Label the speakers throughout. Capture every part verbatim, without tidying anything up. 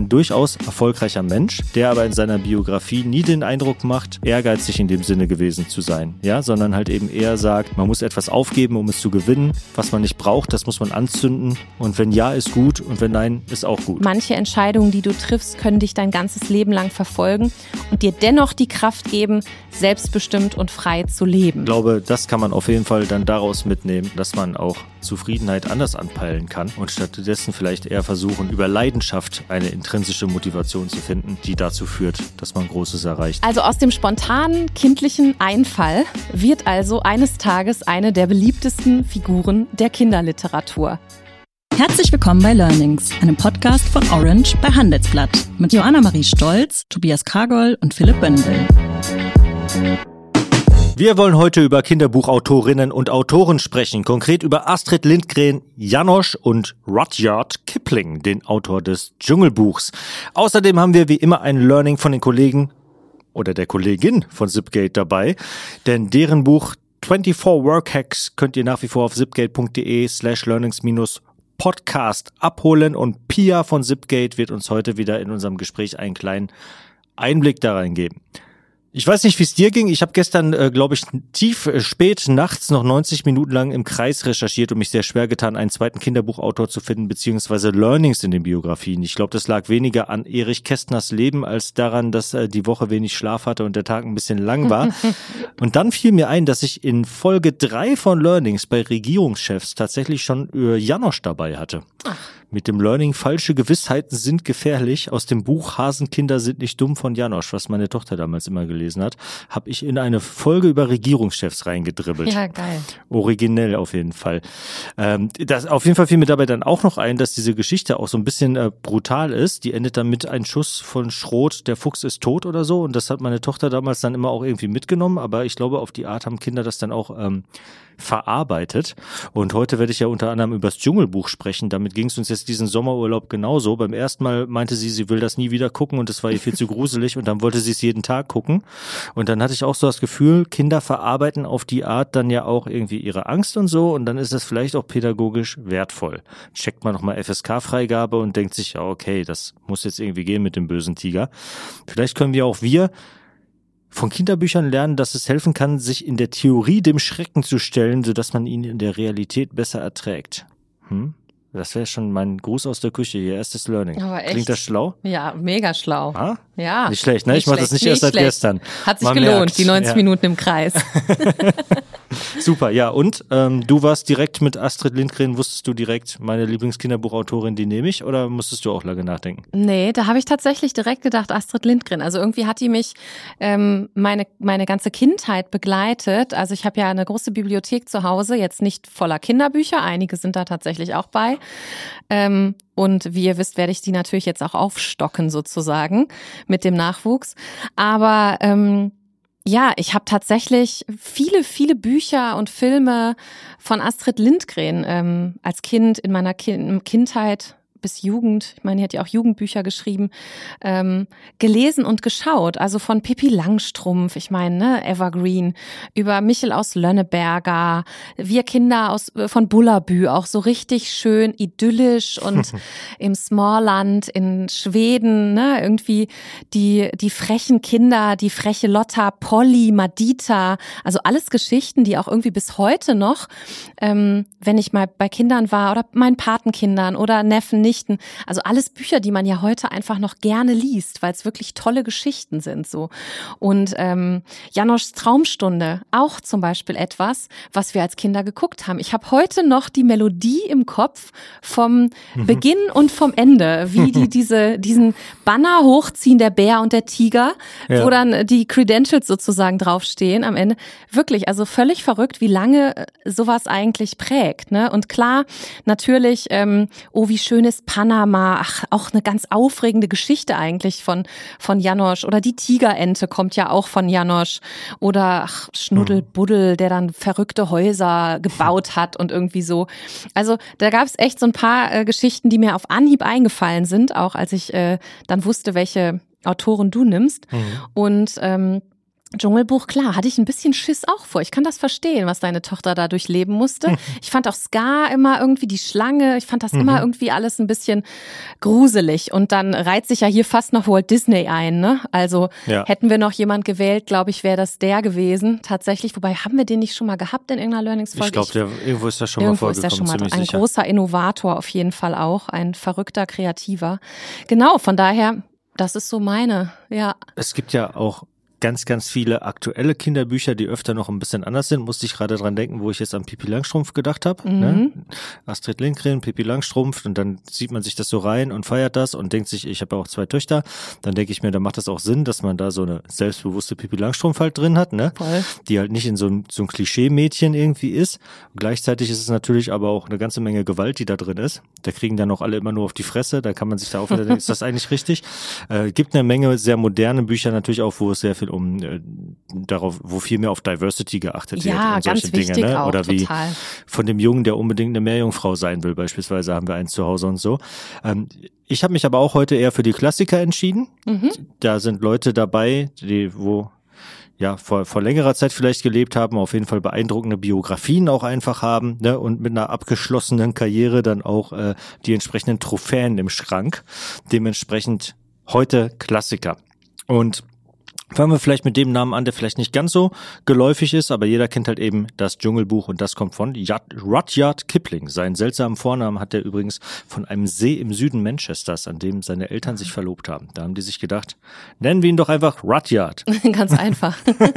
Speaker 1: ein durchaus erfolgreicher Mensch, der aber in seiner Biografie nie den Eindruck macht, ehrgeizig in dem Sinne gewesen zu sein, ja, sondern halt eben eher sagt, man muss etwas aufgeben, um es zu gewinnen. Was man nicht braucht, das muss man anzünden. Und wenn ja, ist gut und wenn nein, ist auch gut.
Speaker 2: Manche Entscheidungen, die du triffst, können dich dein ganzes Leben lang verfolgen und dir dennoch die Kraft geben, selbstbestimmt und frei zu leben.
Speaker 1: Ich glaube, das kann man auf jeden Fall dann daraus mitnehmen, dass man auch Zufriedenheit anders anpeilen kann und stattdessen vielleicht eher versuchen, über Leidenschaft eine intrinsische Motivation zu finden, die dazu führt, dass man Großes erreicht.
Speaker 2: Also aus dem spontanen, kindlichen Einfall wird also eines Tages eine der beliebtesten Figuren der Kinderliteratur.
Speaker 3: Herzlich willkommen bei Learnings, einem Podcast von Orange bei Handelsblatt mit Joanna Marie Stolz, Tobias Kargol und Philipp Böndel.
Speaker 1: Wir wollen heute über Kinderbuchautorinnen und Autoren sprechen, konkret über Astrid Lindgren, János und Rudyard Kipling, den Autor des Dschungelbuchs. Außerdem haben wir wie immer ein Learning von den Kollegen oder der Kollegin von Zipgate dabei, denn deren Buch vierundzwanzig Workhacks könnt ihr nach wie vor auf zipgate.de slash learnings minus Podcast abholen und Pia von Zipgate wird uns heute wieder in unserem Gespräch einen kleinen Einblick da reingeben. Ich weiß nicht, wie es dir ging. Ich habe gestern, äh, glaube ich, tief äh, spät nachts noch neunzig Minuten lang im Kreis recherchiert und mich sehr schwer getan, einen zweiten Kinderbuchautor zu finden, beziehungsweise Learnings in den Biografien. Ich glaube, das lag weniger an Erich Kästners Leben als daran, dass äh, die Woche wenig Schlaf hatte und der Tag ein bisschen lang war. Und dann fiel mir ein, dass ich in Folge drei von Learnings bei Regierungschefs tatsächlich schon äh, János dabei hatte. Ach. Mit dem Learning falsche Gewissheiten sind gefährlich aus dem Buch Hasenkinder sind nicht dumm von János, was meine Tochter damals immer gelesen hat, habe ich in eine Folge über Regierungschefs reingedribbelt.
Speaker 2: Ja, geil.
Speaker 1: Originell auf jeden Fall. Ähm, das, auf jeden Fall fiel mir dabei dann auch noch ein, dass diese Geschichte auch so ein bisschen äh, brutal ist. Die endet dann mit einem Schuss von Schroth, der Fuchs ist tot oder so und das hat meine Tochter damals dann immer auch irgendwie mitgenommen, aber ich glaube, auf die Art haben Kinder das dann auch ähm, verarbeitet. Und heute werde ich ja unter anderem über das Dschungelbuch sprechen. Damit ging es uns jetzt diesen Sommerurlaub genauso. Beim ersten Mal meinte sie, sie will das nie wieder gucken und es war ihr viel zu gruselig und dann wollte sie es jeden Tag gucken. Und dann hatte ich auch so das Gefühl, Kinder verarbeiten auf die Art dann ja auch irgendwie ihre Angst und so und dann ist das vielleicht auch pädagogisch wertvoll. Checkt man nochmal F S K-Freigabe und denkt sich, ja okay, das muss jetzt irgendwie gehen mit dem bösen Tiger. Vielleicht können wir auch wir von Kinderbüchern lernen, dass es helfen kann, sich in der Theorie dem Schrecken zu stellen, sodass man ihn in der Realität besser erträgt. Hm? Das wäre schon mein Gruß aus der Küche, ihr erstes Learning.
Speaker 2: Aber echt?
Speaker 1: Klingt das schlau?
Speaker 2: Ja, mega schlau.
Speaker 1: Ah?
Speaker 2: Ja.
Speaker 1: Nicht schlecht, ne?
Speaker 2: Nicht
Speaker 1: ich mache das nicht,
Speaker 2: nicht
Speaker 1: erst seit
Speaker 2: schlecht.
Speaker 1: gestern.
Speaker 2: Hat sich
Speaker 1: Man
Speaker 2: gelohnt,
Speaker 1: merkt.
Speaker 2: die neunzig
Speaker 1: Ja.
Speaker 2: Minuten im Kreis.
Speaker 1: Super, ja und ähm, du warst direkt mit Astrid Lindgren, wusstest du direkt, meine Lieblingskinderbuchautorin, die nehme ich oder musstest du auch lange nachdenken?
Speaker 2: Nee, da habe ich tatsächlich direkt gedacht, Astrid Lindgren. Also irgendwie hat die mich ähm, meine meine ganze Kindheit begleitet. Also ich habe ja eine große Bibliothek zu Hause, jetzt nicht voller Kinderbücher, einige sind da tatsächlich auch bei. Ähm, und wie ihr wisst, werde ich die natürlich jetzt auch aufstocken sozusagen mit dem Nachwuchs. Aber ähm, ja, ich habe tatsächlich viele, viele Bücher und Filme von Astrid Lindgren ähm, als Kind in meiner kind- Kindheit bis Jugend, ich meine, die hat ja auch Jugendbücher geschrieben, ähm, gelesen und geschaut. Also von Pippi Langstrumpf, ich meine, ne, Evergreen, über Michel aus Lönneberger, wir Kinder aus von Bullabü, auch so richtig schön idyllisch und im Smallland in Schweden, ne, irgendwie die die frechen Kinder, die freche Lotta, Polly, Madita, also alles Geschichten, die auch irgendwie bis heute noch, ähm, wenn ich mal bei Kindern war oder meinen Patenkindern oder Neffen, Nichten. Also alles Bücher, die man ja heute einfach noch gerne liest, weil es wirklich tolle Geschichten sind so. Und ähm, János Traumstunde, auch zum Beispiel etwas, was wir als Kinder geguckt haben. Ich habe heute noch die Melodie im Kopf vom mhm. Beginn und vom Ende, wie die diese diesen Banner hochziehen, der Bär und der Tiger, ja. wo dann die Credentials sozusagen draufstehen am Ende. Wirklich, also völlig verrückt, wie lange sowas eigentlich prägt, ne? Und klar, natürlich, ähm, oh, wie schön ist Panama, ach, auch eine ganz aufregende Geschichte eigentlich von von János. Oder die Tigerente kommt ja auch von János. Oder ach, Schnuddelbuddel, der dann verrückte Häuser gebaut hat und irgendwie so. Also da gab es echt so ein paar äh, Geschichten, die mir auf Anhieb eingefallen sind, auch als ich äh, dann wusste, welche Autoren du nimmst. Mhm. Und ähm, Dschungelbuch, klar, hatte ich ein bisschen Schiss auch vor. Ich kann das verstehen, was deine Tochter da durchleben musste. Ich fand auch Scar immer irgendwie die Schlange. Ich fand das mhm. immer irgendwie alles ein bisschen gruselig. Und dann reiht sich ja hier fast noch Walt Disney ein, ne? Also ja. hätten wir noch jemand gewählt, glaube ich, wäre das der gewesen. Tatsächlich. Wobei, haben wir den nicht schon mal gehabt in irgendeiner Learnings-Folge?
Speaker 1: Ich glaube, irgendwo ist das schon mal vorgekommen. Ist der schon mal
Speaker 2: ein
Speaker 1: sicher.
Speaker 2: großer Innovator auf jeden Fall auch. Ein verrückter Kreativer. Genau, von daher, das ist so meine, ja.
Speaker 1: Es gibt ja auch ganz, ganz viele aktuelle Kinderbücher, die öfter noch ein bisschen anders sind. Musste ich gerade dran denken, wo ich jetzt an Pippi Langstrumpf gedacht habe. Mhm. Ne? Astrid Lindgren, Pippi Langstrumpf, und dann sieht man sich das so rein und feiert das und denkt sich, ich habe ja auch zwei Töchter. Dann denke ich mir, da macht das auch Sinn, dass man da so eine selbstbewusste Pippi Langstrumpf halt drin hat, ne?
Speaker 2: Voll.
Speaker 1: Die halt nicht in so ein, so ein Klischee-Mädchen irgendwie ist. Und gleichzeitig ist es natürlich aber auch eine ganze Menge Gewalt, die da drin ist. Da kriegen dann auch alle immer nur auf die Fresse. Da kann man sich da auch wieder denken, ist das eigentlich richtig? Äh, gibt eine Menge sehr moderne Bücher natürlich auch, wo es sehr viel um äh, darauf, wo viel mehr auf Diversity geachtet
Speaker 2: ja,
Speaker 1: wird und solche
Speaker 2: ganz wichtig
Speaker 1: Dinge, ne?
Speaker 2: Auch,
Speaker 1: oder wie
Speaker 2: total.
Speaker 1: Von dem Jungen, der unbedingt eine Meerjungfrau sein will, beispielsweise haben wir eins zu Hause und so. Ähm, ich habe mich aber auch heute eher für die Klassiker entschieden. Mhm. Da sind Leute dabei, die wo ja vor, vor längerer Zeit vielleicht gelebt haben, auf jeden Fall beeindruckende Biografien auch einfach haben, ne? Und mit einer abgeschlossenen Karriere dann auch äh, die entsprechenden Trophäen im Schrank. Dementsprechend heute Klassiker. Und fangen wir vielleicht mit dem Namen an, der vielleicht nicht ganz so geläufig ist, aber jeder kennt halt eben das Dschungelbuch, und das kommt von Rudyard Kipling. Seinen seltsamen Vornamen hat er übrigens von einem See im Süden Manchesters, an dem seine Eltern sich verlobt haben. Da haben die sich gedacht, nennen wir ihn doch einfach Rudyard.
Speaker 2: Ganz einfach.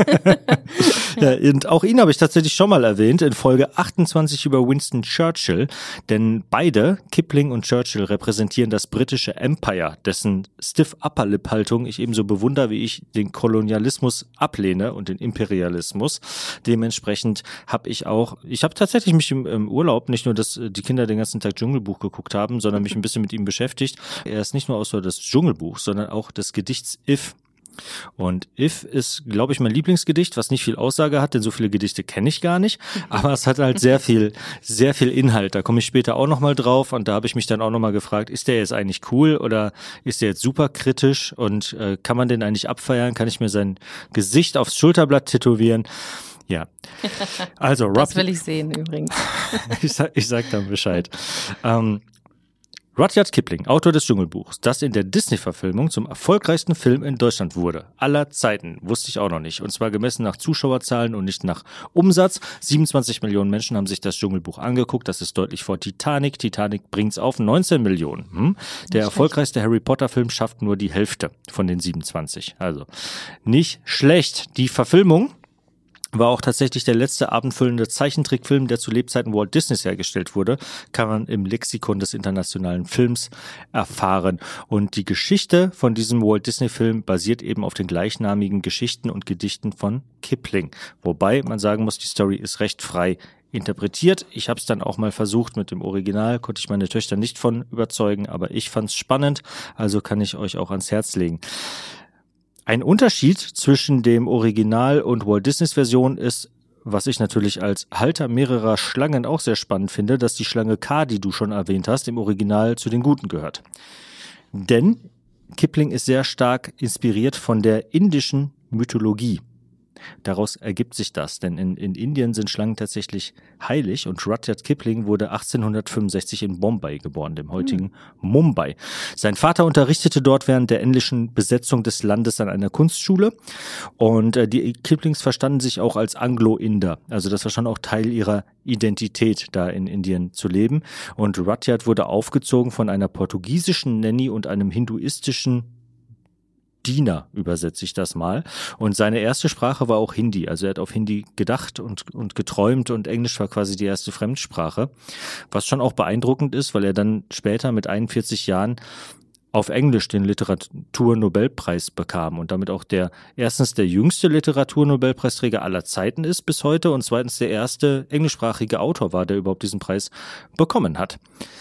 Speaker 1: Ja, und auch ihn habe ich tatsächlich schon mal erwähnt in Folge achtundzwanzig über Winston Churchill, denn beide, Kipling und Churchill, repräsentieren das britische Empire, dessen Stiff-Upper-Lip-Haltung ich ebenso bewundere, wie ich den Kolonialismus ablehne und den Imperialismus. Dementsprechend habe ich auch, ich habe tatsächlich mich im, im Urlaub, nicht nur, dass die Kinder den ganzen Tag Dschungelbuch geguckt haben, sondern mich ein bisschen mit ihm beschäftigt. Er ist nicht nur Autor des Dschungelbuchs, sondern auch des Gedichts If. Und If ist, glaube ich, mein Lieblingsgedicht, was nicht viel Aussage hat, denn so viele Gedichte kenne ich gar nicht, aber es hat halt sehr viel, sehr viel Inhalt. Da komme ich später auch nochmal drauf, und da habe ich mich dann auch nochmal gefragt, ist der jetzt eigentlich cool oder ist der jetzt super kritisch, und äh, kann man den eigentlich abfeiern? Kann ich mir sein Gesicht aufs Schulterblatt tätowieren? Ja, also Rob,
Speaker 2: das will ich sehen übrigens.
Speaker 1: ich, sag, ich sag dann Bescheid. Ähm, Rudyard Kipling, Autor des Dschungelbuchs, das in der Disney-Verfilmung zum erfolgreichsten Film in Deutschland wurde. Aller Zeiten, wusste ich auch noch nicht. Und zwar gemessen nach Zuschauerzahlen und nicht nach Umsatz. siebenundzwanzig Millionen Menschen haben sich das Dschungelbuch angeguckt. Das ist deutlich vor Titanic. Titanic bringt's auf neunzehn Millionen. Hm? Der erfolgreichste Harry Potter-Film schafft nur die Hälfte von den siebenundzwanzig. Also nicht schlecht. Die Verfilmung war auch tatsächlich der letzte abendfüllende Zeichentrickfilm, der zu Lebzeiten Walt Disneys hergestellt wurde, kann man im Lexikon des internationalen Films erfahren. Und die Geschichte von diesem Walt Disney-Film basiert eben auf den gleichnamigen Geschichten und Gedichten von Kipling. Wobei man sagen muss, die Story ist recht frei interpretiert. Ich habe es dann auch mal versucht mit dem Original, konnte ich meine Töchter nicht von überzeugen, aber ich fand es spannend, also kann ich euch auch ans Herz legen. Ein Unterschied zwischen dem Original und Walt Disneys Version ist, was ich natürlich als Halter mehrerer Schlangen auch sehr spannend finde, dass die Schlange K, die du schon erwähnt hast, im Original zu den Guten gehört. Denn Kipling ist sehr stark inspiriert von der indischen Mythologie. Daraus ergibt sich das, denn in, in Indien sind Schlangen tatsächlich heilig, und Rudyard Kipling wurde achtzehnhundertfünfundsechzig in Bombay geboren, dem heutigen mhm. Mumbai. Sein Vater unterrichtete dort während der englischen Besetzung des Landes an einer Kunstschule, und äh, die Kiplings verstanden sich auch als Anglo-Inder, also das war schon auch Teil ihrer Identität, da in Indien zu leben, und Rudyard wurde aufgezogen von einer portugiesischen Nanny und einem hinduistischen Diener, übersetze ich das mal. Und seine erste Sprache war auch Hindi. Also er hat auf Hindi gedacht und, und geträumt, und Englisch war quasi die erste Fremdsprache. Was schon auch beeindruckend ist, weil er dann später mit einundvierzig Jahren auf Englisch den Literaturnobelpreis bekam und damit auch der erstens der jüngste Literaturnobelpreisträger aller Zeiten ist bis heute und zweitens der erste englischsprachige Autor war, der überhaupt diesen Preis bekommen hat.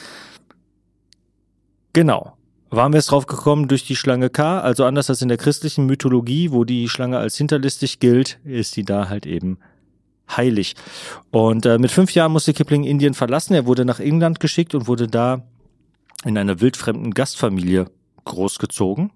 Speaker 1: Genau. Waren wir jetzt drauf gekommen durch die Schlange K, also anders als in der christlichen Mythologie, wo die Schlange als hinterlistig gilt, ist die da halt eben heilig. Und äh, mit fünf Jahren musste Kipling Indien verlassen, er wurde nach England geschickt und wurde da in einer wildfremden Gastfamilie großgezogen.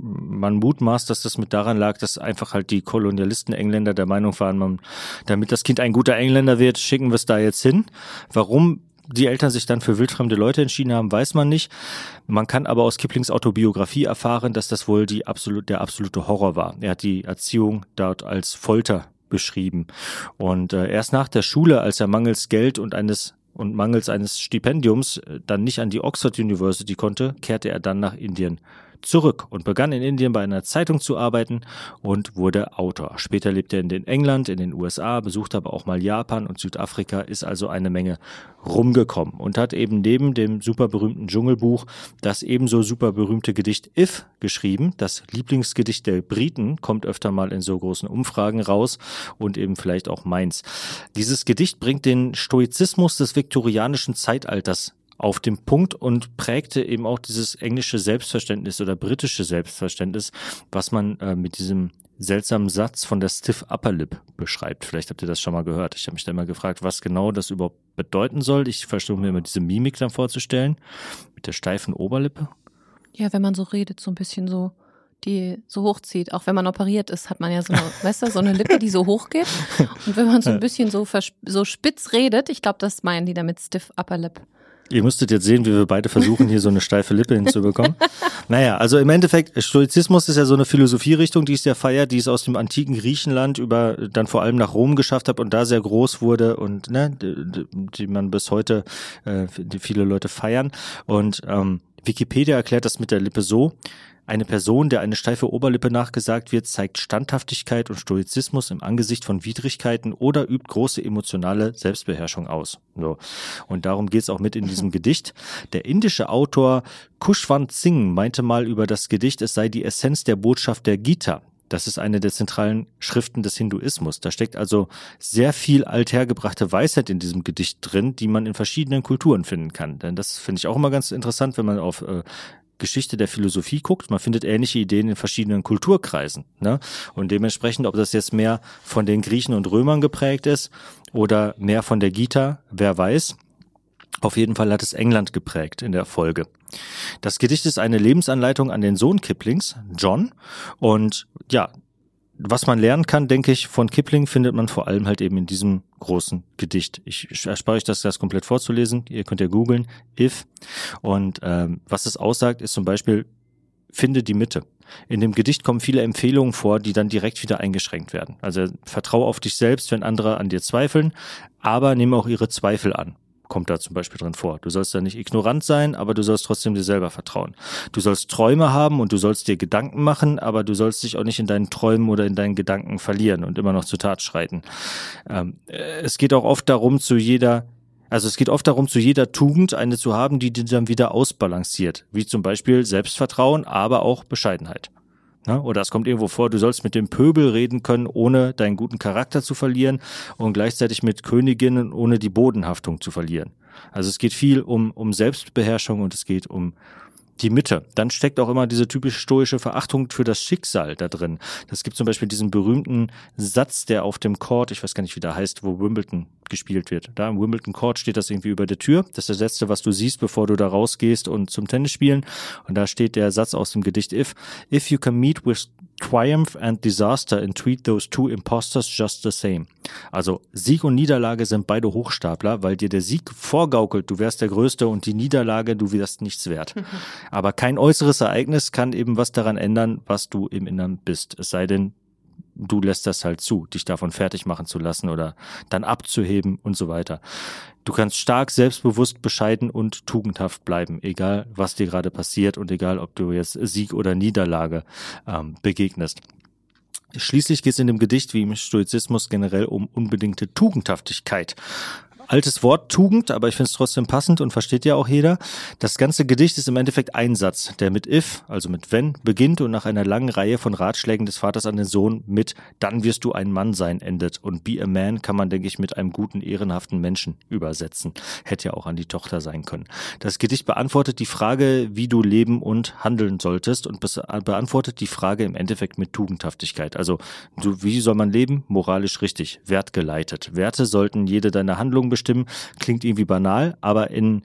Speaker 1: man mutmaßt, dass das mit daran lag, dass einfach halt die Kolonialisten Engländer der Meinung waren, man, damit das Kind ein guter Engländer wird, schicken wir es da jetzt hin. Warum die Eltern sich dann für wildfremde Leute entschieden haben, weiß man nicht. Man kann aber aus Kiplings Autobiografie erfahren, dass das wohl die absolut, der absolute Horror war. Er hat die Erziehung dort als Folter beschrieben. Und äh, erst nach der Schule, als er mangels Geld und eines und mangels eines Stipendiums dann nicht an die Oxford University konnte, kehrte er dann nach Indien zurück und begann in Indien bei einer Zeitung zu arbeiten und wurde Autor. Später lebte er in England, in den U S A, besuchte aber auch mal Japan und Südafrika, ist also eine Menge rumgekommen und hat eben neben dem super berühmten Dschungelbuch das ebenso super berühmte Gedicht If geschrieben. Das Lieblingsgedicht der Briten kommt öfter mal in so großen Umfragen raus und eben vielleicht auch meins. Dieses Gedicht bringt den Stoizismus des viktorianischen Zeitalters auf den Punkt und prägte eben auch dieses englische Selbstverständnis oder britische Selbstverständnis, was man äh, mit diesem seltsamen Satz von der Stiff Upper Lip beschreibt. Vielleicht habt ihr das schon mal gehört. Ich habe mich da immer gefragt, was genau das überhaupt bedeuten soll. Ich versuche mir immer diese Mimik dann vorzustellen mit der steifen Oberlippe.
Speaker 2: Ja, wenn man so redet, so ein bisschen so die so hochzieht. Auch wenn man operiert ist, hat man ja so eine, weißt du, so eine Lippe, die so hoch geht. Und wenn man so ein bisschen so, so spitz redet, ich glaube, das meinen die damit Stiff Upper Lip.
Speaker 1: Ihr müsstet jetzt sehen, wie wir beide versuchen, hier so eine steife Lippe hinzubekommen. Naja, also im Endeffekt, Stoizismus ist ja so eine Philosophierichtung, die es ja feiert, die es aus dem antiken Griechenland über dann vor allem nach Rom geschafft hat und da sehr groß wurde und ne, die, die man bis heute äh, die viele Leute feiern. Und ähm, Wikipedia erklärt das mit der Lippe so: Eine Person, der eine steife Oberlippe nachgesagt wird, zeigt Standhaftigkeit und Stoizismus im Angesicht von Widrigkeiten oder übt große emotionale Selbstbeherrschung aus. So. Und darum geht's auch mit in diesem Gedicht. Der indische Autor Khushwant Singh meinte mal über das Gedicht, es sei die Essenz der Botschaft der Gita. Das ist eine der zentralen Schriften des Hinduismus. Da steckt also sehr viel althergebrachte Weisheit in diesem Gedicht drin, die man in verschiedenen Kulturen finden kann. Denn das finde ich auch immer ganz interessant, wenn man auf äh, Geschichte der Philosophie guckt. Man findet ähnliche Ideen in verschiedenen Kulturkreisen. Ne? Und dementsprechend, ob das jetzt mehr von den Griechen und Römern geprägt ist oder mehr von der Gita, wer weiß. Auf jeden Fall hat es England geprägt in der Folge. Das Gedicht ist eine Lebensanleitung an den Sohn Kiplings, John. Und ja, was man lernen kann, denke ich, von Kipling findet man vor allem halt eben in diesem großen Gedicht. Ich erspare euch das, das komplett vorzulesen. Ihr könnt ja googeln, If. Und ähm, was es aussagt, ist zum Beispiel, finde die Mitte. In dem Gedicht kommen viele Empfehlungen vor, die dann direkt wieder eingeschränkt werden. Also vertraue auf dich selbst, wenn andere an dir zweifeln, aber nehme auch ihre Zweifel an. Kommt da zum Beispiel drin vor. Du sollst da nicht ignorant sein, aber du sollst trotzdem dir selber vertrauen. Du sollst Träume haben und du sollst dir Gedanken machen, aber du sollst dich auch nicht in deinen Träumen oder in deinen Gedanken verlieren und immer noch zur Tat schreiten. Ähm, es geht auch oft darum, zu jeder, also es geht oft darum, zu jeder Tugend eine zu haben, die dir dann wieder ausbalanciert. Wie zum Beispiel Selbstvertrauen, aber auch Bescheidenheit. Na, oder es kommt irgendwo vor, du sollst mit dem Pöbel reden können, ohne deinen guten Charakter zu verlieren und gleichzeitig mit Königinnen, ohne die Bodenhaftung zu verlieren. Also es geht viel um, um Selbstbeherrschung und es geht um die Mitte. Dann steckt auch immer diese typische stoische Verachtung für das Schicksal da drin. Das gibt zum Beispiel diesen berühmten Satz, der auf dem Court, ich weiß gar nicht, wie der heißt, wo Wimbledon gespielt wird. Da im Wimbledon Court steht das irgendwie über der Tür. Das ist das Letzte, was du siehst, bevor du da rausgehst und zum Tennis spielen. Und da steht der Satz aus dem Gedicht If. If you can meet with triumph and disaster and treat those two impostors just the same. Also Sieg und Niederlage sind beide Hochstapler, weil dir der Sieg vorgaukelt, du wärst der Größte und die Niederlage, du wärst nichts wert. Aber kein äußeres Ereignis kann eben was daran ändern, was du im Innern bist. Es sei denn, du lässt das halt zu, dich davon fertig machen zu lassen oder dann abzuheben und so weiter. Du kannst stark, selbstbewusst, bescheiden und tugendhaft bleiben, egal was dir gerade passiert und egal, ob du jetzt Sieg oder Niederlage ähm, begegnest. Schließlich geht es in dem Gedicht wie im Stoizismus generell um unbedingte Tugendhaftigkeit. Altes Wort, Tugend, aber ich finde es trotzdem passend und versteht ja auch jeder. Das ganze Gedicht ist im Endeffekt ein Satz, der mit if, also mit wenn, beginnt und nach einer langen Reihe von Ratschlägen des Vaters an den Sohn mit dann wirst du ein Mann sein endet. Und be a man kann man, denke ich, mit einem guten, ehrenhaften Menschen übersetzen. Hätte ja auch an die Tochter sein können. Das Gedicht beantwortet die Frage, wie du leben und handeln solltest und beantwortet die Frage im Endeffekt mit Tugendhaftigkeit. Also du, wie soll man leben? Moralisch richtig, wertgeleitet. Werte sollten jede deiner Handlungen bestimmen. Stimmen, klingt irgendwie banal, aber in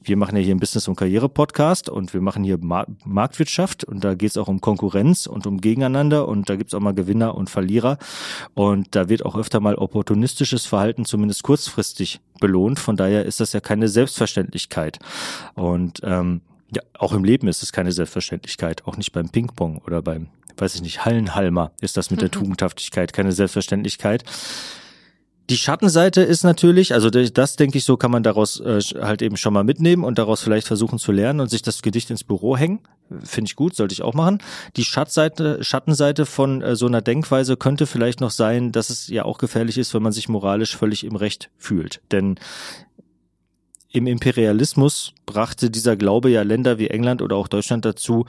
Speaker 1: wir machen ja hier einen Business- und Karriere-Podcast und wir machen hier Mar- Marktwirtschaft und da geht es auch um Konkurrenz und um Gegeneinander und da gibt es auch mal Gewinner und Verlierer und da wird auch öfter mal opportunistisches Verhalten zumindest kurzfristig belohnt. Von daher ist das ja keine Selbstverständlichkeit und ähm, ja, auch im Leben ist es keine Selbstverständlichkeit, auch nicht beim Ping-Pong oder beim, weiß ich nicht, Hallenhalmer ist das mit der Tugendhaftigkeit keine Selbstverständlichkeit. Die Schattenseite ist natürlich, also das denke ich so, kann man daraus äh, halt eben schon mal mitnehmen und daraus vielleicht versuchen zu lernen und sich das Gedicht ins Büro hängen. Finde ich gut, sollte ich auch machen. Die Schattenseite, Schattenseite von äh, so einer Denkweise könnte vielleicht noch sein, dass es ja auch gefährlich ist, wenn man sich moralisch völlig im Recht fühlt. Denn im Imperialismus brachte dieser Glaube ja Länder wie England oder auch Deutschland dazu,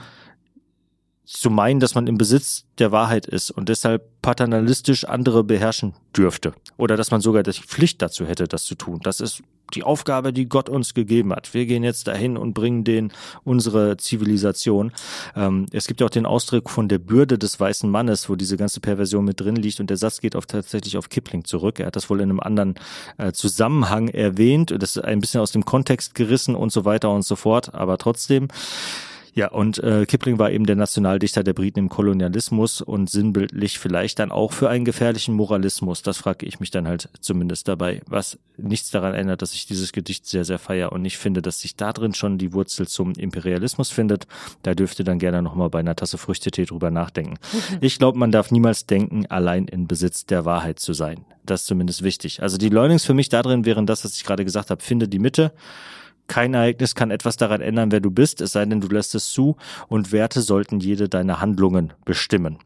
Speaker 1: zu meinen, dass man im Besitz der Wahrheit ist und deshalb paternalistisch andere beherrschen dürfte. Oder dass man sogar die Pflicht dazu hätte, das zu tun. Das ist die Aufgabe, die Gott uns gegeben hat. Wir gehen jetzt dahin und bringen denen unsere Zivilisation. Ähm, es gibt ja auch den Ausdruck von der Bürde des weißen Mannes, wo diese ganze Perversion mit drin liegt und der Satz geht auf, tatsächlich auf Kipling zurück. Er hat das wohl in einem anderen äh, Zusammenhang erwähnt. Das ist ein bisschen aus dem Kontext gerissen und so weiter und so fort, aber trotzdem. Ja, und äh, Kipling war eben der Nationaldichter der Briten im Kolonialismus und sinnbildlich vielleicht dann auch für einen gefährlichen Moralismus. Das frage ich mich dann halt zumindest dabei, was nichts daran ändert, dass ich dieses Gedicht sehr, sehr feiere und ich finde, dass sich da drin schon die Wurzel zum Imperialismus findet. Da dürfte dann gerne nochmal bei einer Tasse Früchtetee drüber nachdenken. Mhm. Ich glaube, man darf niemals denken, allein in Besitz der Wahrheit zu sein. Das ist zumindest wichtig. Also die Learnings für mich da drin wären das, was ich gerade gesagt habe, finde die Mitte. Kein Ereignis kann etwas daran ändern, wer du bist, es sei denn, du lässt es zu und Werte sollten jede deiner Handlungen bestimmen.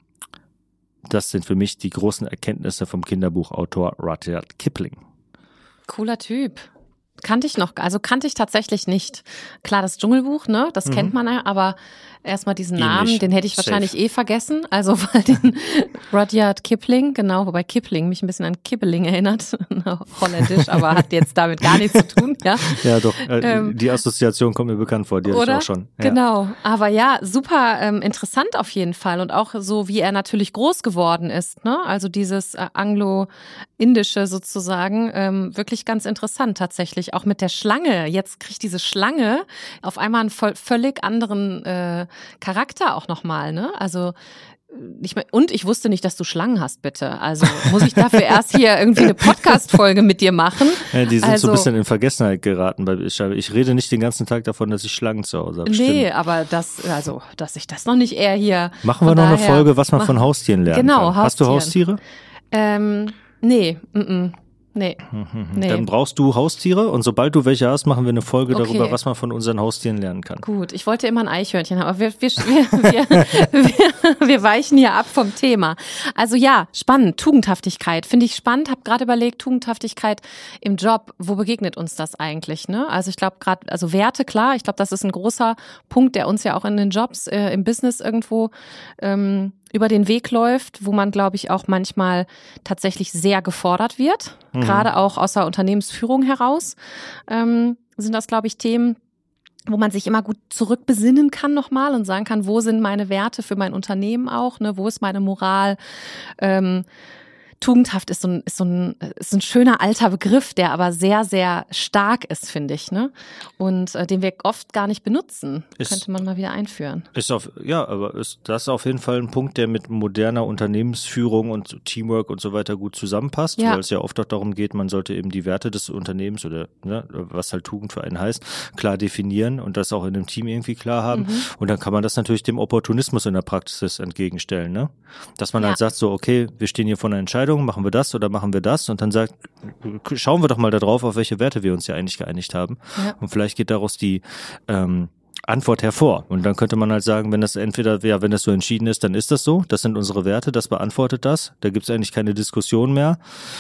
Speaker 1: Das sind für mich die großen Erkenntnisse vom Kinderbuchautor Rudyard Kipling.
Speaker 2: Cooler Typ. Kannte ich noch, also kannte ich tatsächlich nicht. Klar, das Dschungelbuch, ne, das mhm. kennt man ja, aber erstmal diesen Ähnlich. Namen, den hätte ich wahrscheinlich Safe. eh vergessen. Also weil den Rudyard Kipling, genau, wobei Kipling mich ein bisschen an Kibbeling erinnert, holländisch, aber hat jetzt damit gar nichts zu tun, ja.
Speaker 1: Ja, doch, äh, ähm, die Assoziation kommt mir bekannt vor, die hatte ich auch schon. Ja.
Speaker 2: Genau, aber ja, super ähm, interessant auf jeden Fall und auch so, wie er natürlich groß geworden ist, ne, also dieses äh, anglo-indische sozusagen, ähm, wirklich ganz interessant tatsächlich, auch mit der Schlange. Jetzt kriegt diese Schlange auf einmal einen voll, völlig anderen äh, Charakter auch nochmal, ne? Also ich mein, und ich wusste nicht, dass du Schlangen hast, bitte. Also muss ich dafür erst hier irgendwie eine Podcast-Folge mit dir machen?
Speaker 1: Ja, die sind
Speaker 2: also,
Speaker 1: so ein bisschen in Vergessenheit geraten. Weil ich, ich rede nicht den ganzen Tag davon, dass ich Schlangen zu Hause habe.
Speaker 2: Nee,
Speaker 1: Stimmt.
Speaker 2: aber das, also, dass ich das noch nicht eher hier.
Speaker 1: Machen wir noch eine Folge, was man von Haustieren lernen
Speaker 2: genau,
Speaker 1: kann. Hast du Haustiere?
Speaker 2: Ähm, nee, m-m. Nee. nee.
Speaker 1: Dann brauchst du Haustiere und sobald du welche hast, machen wir eine Folge
Speaker 2: okay.
Speaker 1: darüber, was man von unseren Haustieren lernen kann.
Speaker 2: Gut, ich wollte immer ein Eichhörnchen haben, aber wir, wir, wir, wir, wir weichen hier ab vom Thema. Also ja, spannend, Tugendhaftigkeit, finde ich spannend, habe gerade überlegt, Tugendhaftigkeit im Job, wo begegnet uns das eigentlich? Ne? Also ich glaube gerade, also Werte, klar, ich glaube, das ist ein großer Punkt, der uns ja auch in den Jobs, äh, im Business irgendwo ähm, über den Weg läuft, wo man, glaube ich, auch manchmal tatsächlich sehr gefordert wird. Mhm. Gerade auch aus der Unternehmensführung heraus ähm, sind das, glaube ich, Themen, wo man sich immer gut zurückbesinnen kann nochmal und sagen kann, wo sind meine Werte für mein Unternehmen auch, ne? Wo ist meine Moral? Ähm, Tugendhaft ist so ein, ist so ein, ist ein schöner alter Begriff, der aber sehr, sehr stark ist, finde ich, ne? Und äh, den wir oft gar nicht benutzen. Ist, könnte man mal wieder einführen.
Speaker 1: Ist auf, ja, aber ist das auf jeden Fall ein Punkt, der mit moderner Unternehmensführung und Teamwork und so weiter gut zusammenpasst, ja. Weil es ja oft auch darum geht, man sollte eben die Werte des Unternehmens oder ne, was halt Tugend für einen heißt, klar definieren und das auch in einem Team irgendwie klar haben. Mhm. Und dann kann man das natürlich dem Opportunismus in der Praxis entgegenstellen, ne? Dass man ja. halt sagt so, okay, wir stehen hier vor einer Entscheidung, machen wir das oder machen wir das und dann sagt, schauen wir doch mal da drauf, auf welche Werte wir uns ja eigentlich geeinigt haben ja. und vielleicht geht daraus die ähm, Antwort hervor und dann könnte man halt sagen, wenn das entweder, ja, wenn das so entschieden ist, dann ist das so, das sind unsere Werte, das beantwortet das, da gibt es eigentlich keine Diskussion mehr.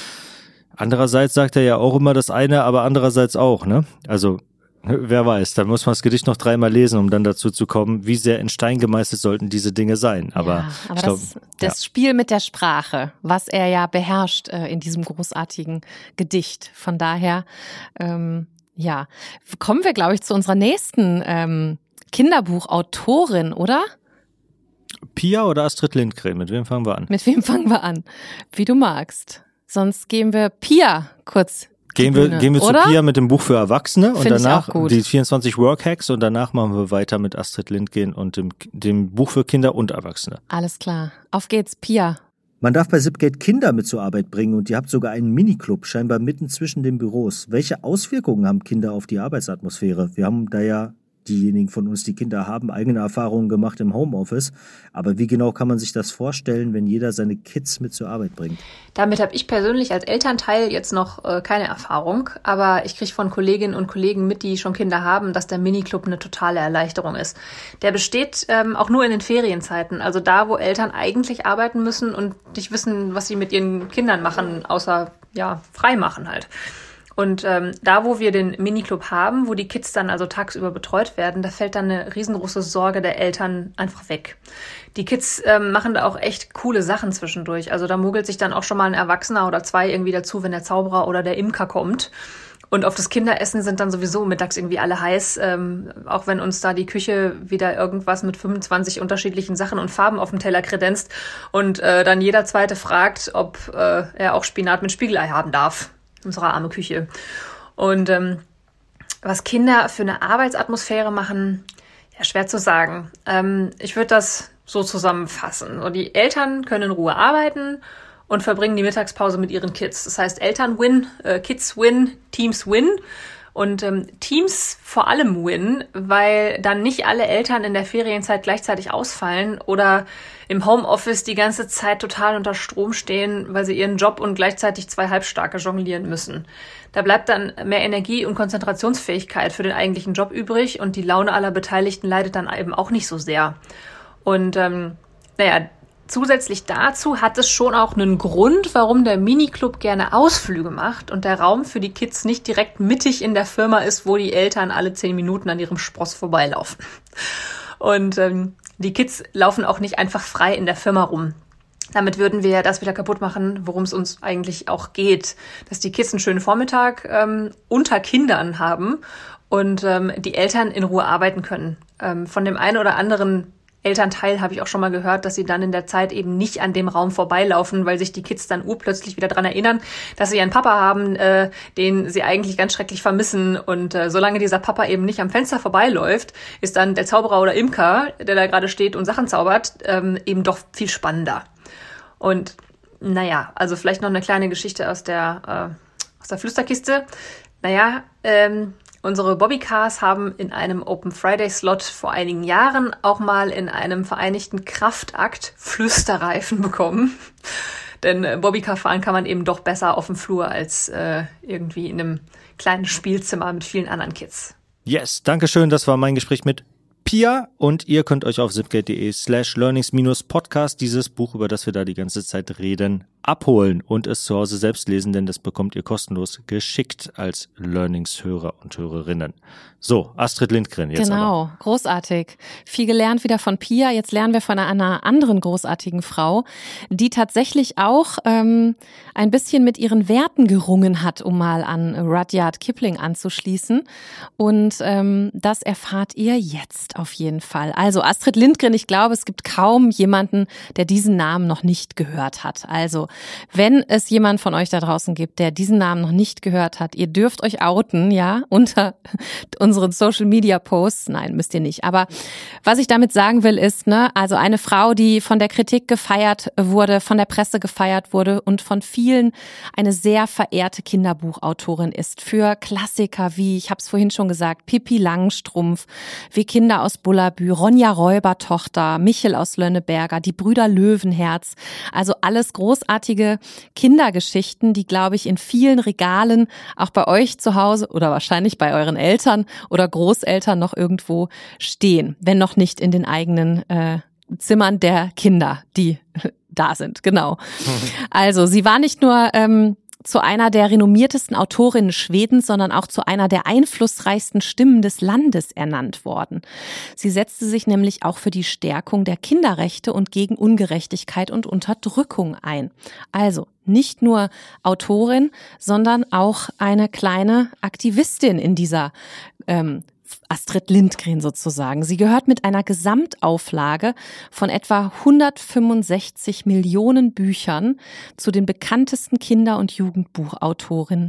Speaker 1: Andererseits sagt er ja auch immer das eine, aber andererseits auch, ne? Also wer weiß, da muss man das Gedicht noch dreimal lesen, um dann dazu zu kommen, wie sehr in Stein gemeißelt sollten diese Dinge sein. Aber,
Speaker 2: ja, aber
Speaker 1: ich
Speaker 2: das,
Speaker 1: glaub,
Speaker 2: das
Speaker 1: ja.
Speaker 2: Spiel mit der Sprache, was er ja beherrscht äh, in diesem großartigen Gedicht. Von daher, ähm, ja, kommen wir, glaube ich, zu unserer nächsten ähm, Kinderbuchautorin, oder?
Speaker 1: Pia oder Astrid Lindgren? Mit wem fangen wir an?
Speaker 2: Mit wem fangen wir an? Wie du magst. Sonst geben wir Pia kurz
Speaker 1: gehen
Speaker 2: Bühne,
Speaker 1: wir, gehen wir zu
Speaker 2: oder?
Speaker 1: Pia mit dem Buch für Erwachsene und
Speaker 2: Find ich
Speaker 1: danach
Speaker 2: auch gut.
Speaker 1: die vierundzwanzig Workhacks und danach machen wir weiter mit Astrid Lindgren und dem, dem Buch für Kinder und Erwachsene.
Speaker 2: Alles klar. Auf geht's, Pia.
Speaker 4: Man darf bei Zipgate Kinder mit zur Arbeit bringen und ihr habt sogar einen Miniclub, scheinbar mitten zwischen den Büros. Welche Auswirkungen haben Kinder auf die Arbeitsatmosphäre? Wir haben da ja, diejenigen von uns, die Kinder haben, eigene Erfahrungen gemacht im Homeoffice. Aber wie genau kann man sich das vorstellen, wenn jeder seine Kids mit zur Arbeit bringt?
Speaker 5: Damit habe ich persönlich als Elternteil jetzt noch äh, keine Erfahrung, aber ich kriege von Kolleginnen und Kollegen mit, die schon Kinder haben, dass der Miniclub eine totale Erleichterung ist. Der besteht ähm, auch nur in den Ferienzeiten, also da, wo Eltern eigentlich arbeiten müssen und nicht wissen, was sie mit ihren Kindern machen, außer ja frei machen halt. Und ähm, da, wo wir den Miniclub haben, wo die Kids dann also tagsüber betreut werden, da fällt dann eine riesengroße Sorge der Eltern einfach weg. Die Kids ähm, machen da auch echt coole Sachen zwischendurch. Also da mogelt sich dann auch schon mal ein Erwachsener oder zwei irgendwie dazu, wenn der Zauberer oder der Imker kommt. Und auf das Kinderessen sind dann sowieso mittags irgendwie alle heiß, ähm, auch wenn uns da die Küche wieder irgendwas mit fünfundzwanzig unterschiedlichen Sachen und Farben auf dem Teller kredenzt und äh, dann jeder Zweite fragt, ob äh, er auch Spinat mit Spiegelei haben darf. Unsere arme Küche. Und ähm, was Kinder für eine Arbeitsatmosphäre machen, ja, schwer zu sagen. Ähm, ich würde das so zusammenfassen. So, die Eltern können in Ruhe arbeiten und verbringen die Mittagspause mit ihren Kids. Das heißt, Eltern win, äh, Kids win, Teams win. Und ähm, Teams vor allem win, weil dann nicht alle Eltern in der Ferienzeit gleichzeitig ausfallen oder im Homeoffice die ganze Zeit total unter Strom stehen, weil sie ihren Job und gleichzeitig zwei Halbstarke jonglieren müssen. Da bleibt dann mehr Energie und Konzentrationsfähigkeit für den eigentlichen Job übrig und die Laune aller Beteiligten leidet dann eben auch nicht so sehr. Und ähm, naja, zusätzlich dazu hat es schon auch einen Grund, warum der Miniclub gerne Ausflüge macht und der Raum für die Kids nicht direkt mittig in der Firma ist, wo die Eltern alle zehn Minuten an ihrem Spross vorbeilaufen. Und ähm, die Kids laufen auch nicht einfach frei in der Firma rum. Damit würden wir das wieder kaputt machen, worum es uns eigentlich auch geht. Dass die Kids einen schönen Vormittag ähm, unter Kindern haben und ähm, die Eltern in Ruhe arbeiten können. Ähm, von dem einen oder anderen Elternteil habe ich auch schon mal gehört, dass sie dann in der Zeit eben nicht an dem Raum vorbeilaufen, weil sich die Kids dann urplötzlich wieder dran erinnern, dass sie einen Papa haben, äh, den sie eigentlich ganz schrecklich vermissen. Und äh, solange dieser Papa eben nicht am Fenster vorbeiläuft, ist dann der Zauberer oder Imker, der da gerade steht und Sachen zaubert, ähm, eben doch viel spannender. Und naja, also vielleicht noch eine kleine Geschichte aus der, äh, aus der Flüsterkiste. Naja, ähm, unsere Bobbycars haben in einem Open Friday Slot vor einigen Jahren auch mal in einem vereinigten Kraftakt Flüsterreifen bekommen. Denn äh, Bobbycar fahren kann man eben doch besser auf dem Flur als äh, irgendwie in einem kleinen Spielzimmer mit vielen anderen Kids.
Speaker 1: Yes, danke schön. Das war mein Gespräch mit Pia und ihr könnt euch auf zipgate.de slash learnings minus podcast dieses Buch, über das wir da die ganze Zeit reden, abholen und es zu Hause selbst lesen, denn das bekommt ihr kostenlos geschickt als Learnings-Hörer und Hörerinnen. So, Astrid Lindgren jetzt
Speaker 2: Genau,
Speaker 1: aber.
Speaker 2: Großartig. Viel gelernt wieder von Pia. Jetzt lernen wir von einer anderen großartigen Frau, die tatsächlich auch ähm, ein bisschen mit ihren Werten gerungen hat, um mal an Rudyard Kipling anzuschließen. Und ähm, das erfahrt ihr jetzt auf jeden Fall. Also Astrid Lindgren, ich glaube, es gibt kaum jemanden, der diesen Namen noch nicht gehört hat. Also wenn es jemand von euch da draußen gibt, der diesen Namen noch nicht gehört hat, ihr dürft euch outen, ja, unter unseren Social Media Posts. Nein, müsst ihr nicht. Aber was ich damit sagen will, ist, ne, also eine Frau, die von der Kritik gefeiert wurde, von der Presse gefeiert wurde und von vielen eine sehr verehrte Kinderbuchautorin ist. Für Klassiker wie, ich habe es vorhin schon gesagt, Pippi Langstrumpf, wie Kinder aus Bullabü, Ronja Räubertochter, Michel aus Lönneberger, die Brüder Löwenherz. Also alles großartige Kindergeschichten, die, glaube ich, in vielen Regalen auch bei euch zu Hause oder wahrscheinlich bei euren Eltern oder Großeltern noch irgendwo stehen, wenn noch nicht in den eigenen äh, Zimmern der Kinder, die da sind, genau. Also sie war nicht nur ähm, zu einer der renommiertesten Autorinnen Schwedens, sondern auch zu einer der einflussreichsten Stimmen des Landes ernannt worden. Sie setzte sich nämlich auch für die Stärkung der Kinderrechte und gegen Ungerechtigkeit und Unterdrückung ein. Also nicht nur Autorin, sondern auch eine kleine Aktivistin in dieser ähm, Astrid Lindgren sozusagen. Sie gehört mit einer Gesamtauflage von etwa hundertfünfundsechzig Millionen Büchern zu den bekanntesten Kinder- und Jugendbuchautorinnen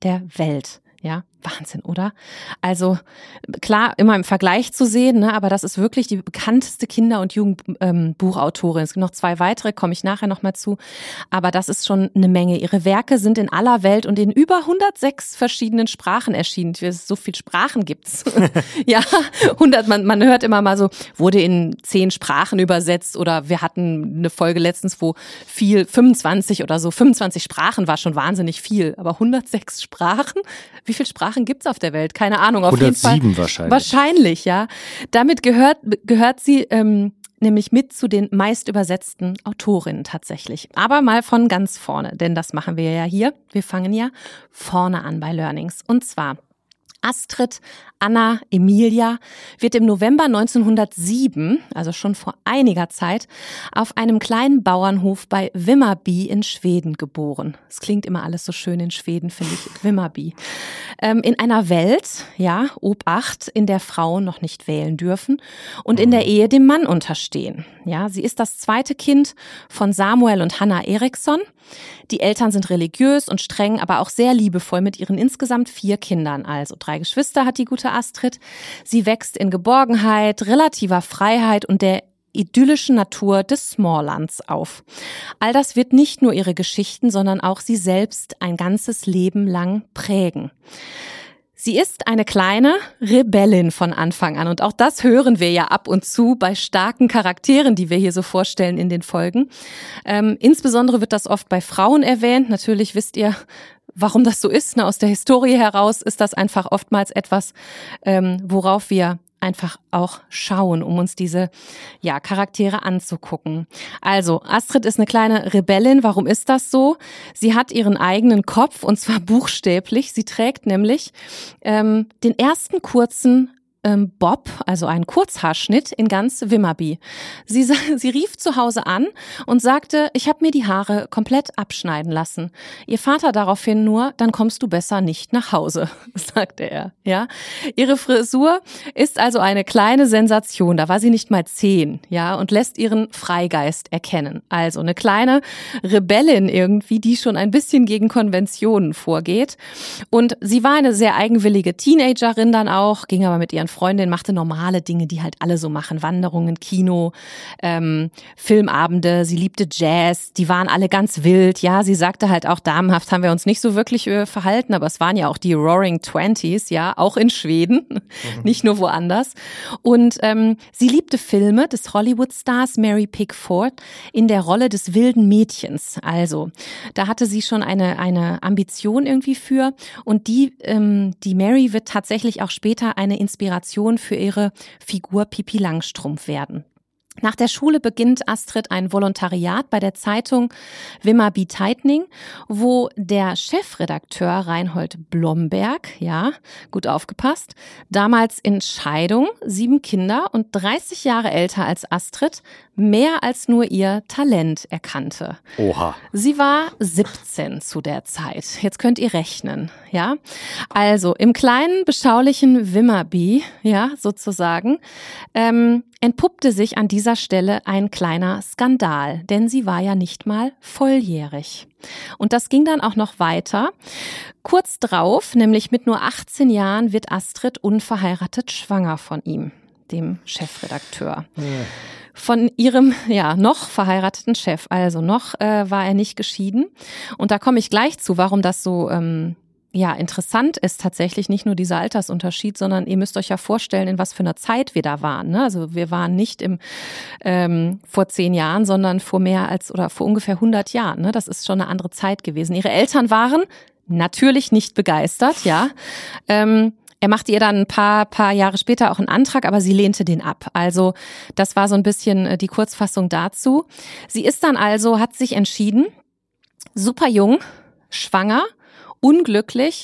Speaker 2: der Welt. Ja, Wahnsinn, oder? Also klar, immer im Vergleich zu sehen, ne, aber das ist wirklich die bekannteste Kinder- und Jugendbuchautorin. Ähm, es gibt noch zwei weitere, komme ich nachher nochmal zu. Aber das ist schon eine Menge. Ihre Werke sind in aller Welt und in über hundertsechs verschiedenen Sprachen erschienen. So viele Sprachen gibt's. Ja, hundert. Man, man hört immer mal so, wurde in zehn Sprachen übersetzt oder wir hatten eine Folge letztens, wo viel, fünfundzwanzig oder so, fünfundzwanzig Sprachen war schon wahnsinnig viel. Aber hundertsechs Sprachen? Wie viele Sprachen gibt's auf der Welt? Keine Ahnung. Auf
Speaker 1: hundertsieben
Speaker 2: jeden Fall.
Speaker 1: wahrscheinlich.
Speaker 2: Wahrscheinlich, ja. Damit gehört, gehört sie ähm, nämlich mit zu den meist übersetzten Autorinnen tatsächlich. Aber mal von ganz vorne, denn das machen wir ja hier. Wir fangen ja vorne an bei Learnings. Und zwar Astrid Anna Emilia wird im November neunzehnhundertsieben, also schon vor einiger Zeit, auf einem kleinen Bauernhof bei Vimmerby in Schweden geboren. Es klingt immer alles so schön in Schweden, finde ich, Vimmerby. Ähm, in einer Welt, ja, Obacht, in der Frauen noch nicht wählen dürfen und in der Ehe dem Mann unterstehen. Ja, sie ist das zweite Kind von Samuel und Hanna Eriksson. Die Eltern sind religiös und streng, aber auch sehr liebevoll mit ihren insgesamt vier Kindern. Also drei Geschwister hat die gute Astrid. Sie wächst in Geborgenheit, relativer Freiheit und der idyllischen Natur des Smalllands auf. All das wird nicht nur ihre Geschichten, sondern auch sie selbst ein ganzes Leben lang prägen. Sie ist eine kleine Rebellin von Anfang an und auch das hören wir ja ab und zu bei starken Charakteren, die wir hier so vorstellen in den Folgen. Ähm, insbesondere wird das oft bei Frauen erwähnt. Natürlich wisst ihr, warum das so ist. Ne? Aus der Historie heraus ist das einfach oftmals etwas, ähm, worauf wir einfach auch schauen, um uns diese ja Charaktere anzugucken. Also Astrid ist eine kleine Rebellin. Warum ist das so? Sie hat ihren eigenen Kopf und zwar buchstäblich. Sie trägt nämlich ähm, den ersten kurzen ähm, Bob, also einen Kurzhaarschnitt in ganz Vimmerby. Sie, sie rief zu Hause an und sagte, ich habe mir die Haare komplett abschneiden lassen. Ihr Vater daraufhin nur, dann kommst du besser nicht nach Hause, sagte er. Ja, ihre Frisur ist also eine kleine Sensation. Da war sie nicht mal zehn, ja, und lässt ihren Freigeist erkennen. Also eine kleine Rebellin irgendwie, die schon ein bisschen gegen Konventionen vorgeht. Und sie war eine sehr eigenwillige Teenagerin dann auch, ging aber mit ihren Freundin, machte normale Dinge, die halt alle so machen. Wanderungen, Kino, ähm, Filmabende. Sie liebte Jazz. Die waren alle ganz wild. Ja, sie sagte halt auch, damenhaft haben wir uns nicht so wirklich äh, verhalten, aber es waren ja auch die Roaring Twenties, ja, auch in Schweden, mhm. nicht nur woanders. Und ähm, sie liebte Filme des Hollywood-Stars Mary Pickford in der Rolle des wilden Mädchens. Also, da hatte sie schon eine eine Ambition irgendwie für. Und die ähm, die Mary wird tatsächlich auch später eine Inspiration für ihre Figur Pippi Langstrumpf werden. Nach der Schule beginnt Astrid ein Volontariat bei der Zeitung Vimmerby Tightening, wo der Chefredakteur Reinhold Blomberg, ja, gut aufgepasst, damals in Scheidung, sieben Kinder und dreißig Jahre älter als Astrid, mehr als nur ihr Talent erkannte.
Speaker 1: Oha.
Speaker 2: Sie war siebzehn zu der Zeit. Jetzt könnt ihr rechnen, ja. Also im kleinen, beschaulichen Vimmerby, ja, sozusagen, ähm, entpuppte sich an dieser Stelle ein kleiner Skandal, denn sie war ja nicht mal volljährig. Und das ging dann auch noch weiter. Kurz drauf, nämlich mit nur achtzehn Jahren, wird Astrid unverheiratet schwanger von ihm, dem Chefredakteur. Ja. Von ihrem, ja, noch verheirateten Chef. Also noch äh, war er nicht geschieden. Und da komme ich gleich zu, warum das so ähm, ja interessant ist tatsächlich, nicht nur dieser Altersunterschied, sondern ihr müsst euch ja vorstellen, in was für einer Zeit wir da waren. Ne? Also wir waren nicht im ähm, vor zehn Jahren, sondern vor mehr als oder vor ungefähr hundert Jahren. Ne? Das ist schon eine andere Zeit gewesen. Ihre Eltern waren natürlich nicht begeistert, ja. Ähm, Er machte ihr dann ein paar, paar Jahre später auch einen Antrag, aber sie lehnte den ab. Also das war so ein bisschen die Kurzfassung dazu. Sie ist dann also, hat sich entschieden, super jung, schwanger, unglücklich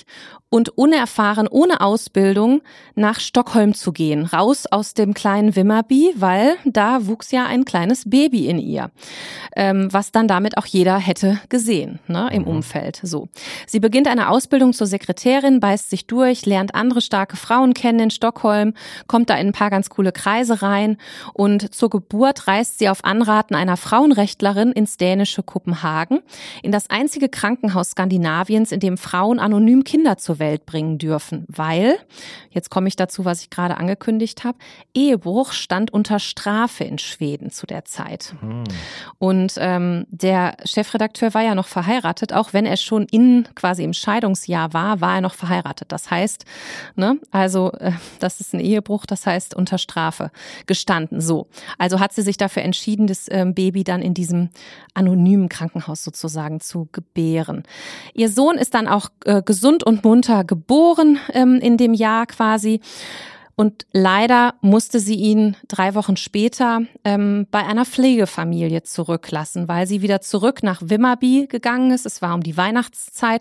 Speaker 2: und unerfahren, ohne Ausbildung, nach Stockholm zu gehen, raus aus dem kleinen Vimmerby, weil da wuchs ja ein kleines Baby in ihr, ähm, was dann damit auch jeder hätte gesehen, ne, im Umfeld. So, sie beginnt eine Ausbildung zur Sekretärin, beißt sich durch, lernt andere starke Frauen kennen in Stockholm, kommt da in ein paar ganz coole Kreise rein und zur Geburt reist sie auf Anraten einer Frauenrechtlerin ins dänische Kopenhagen, in das einzige Krankenhaus Skandinaviens, in dem Frauen anonym Kinder zur Welt bringen dürfen, weil, jetzt komme ich dazu, was ich gerade angekündigt habe, Ehebruch stand unter Strafe in Schweden zu der Zeit. Hm. Und ähm, der Chefredakteur war ja noch verheiratet, auch wenn er schon in quasi im Scheidungsjahr war, war er noch verheiratet. Das heißt, ne, also äh, das ist ein Ehebruch, das heißt unter Strafe gestanden. So, also hat sie sich dafür entschieden, das ähm, Baby dann in diesem anonymen Krankenhaus sozusagen zu gebären. Ihr Sohn ist dann auch äh, gesund und munter geboren ähm, in dem Jahr quasi. Und leider musste sie ihn drei Wochen später ähm, bei einer Pflegefamilie zurücklassen, weil sie wieder zurück nach Vimmerby gegangen ist. Es war um die Weihnachtszeit.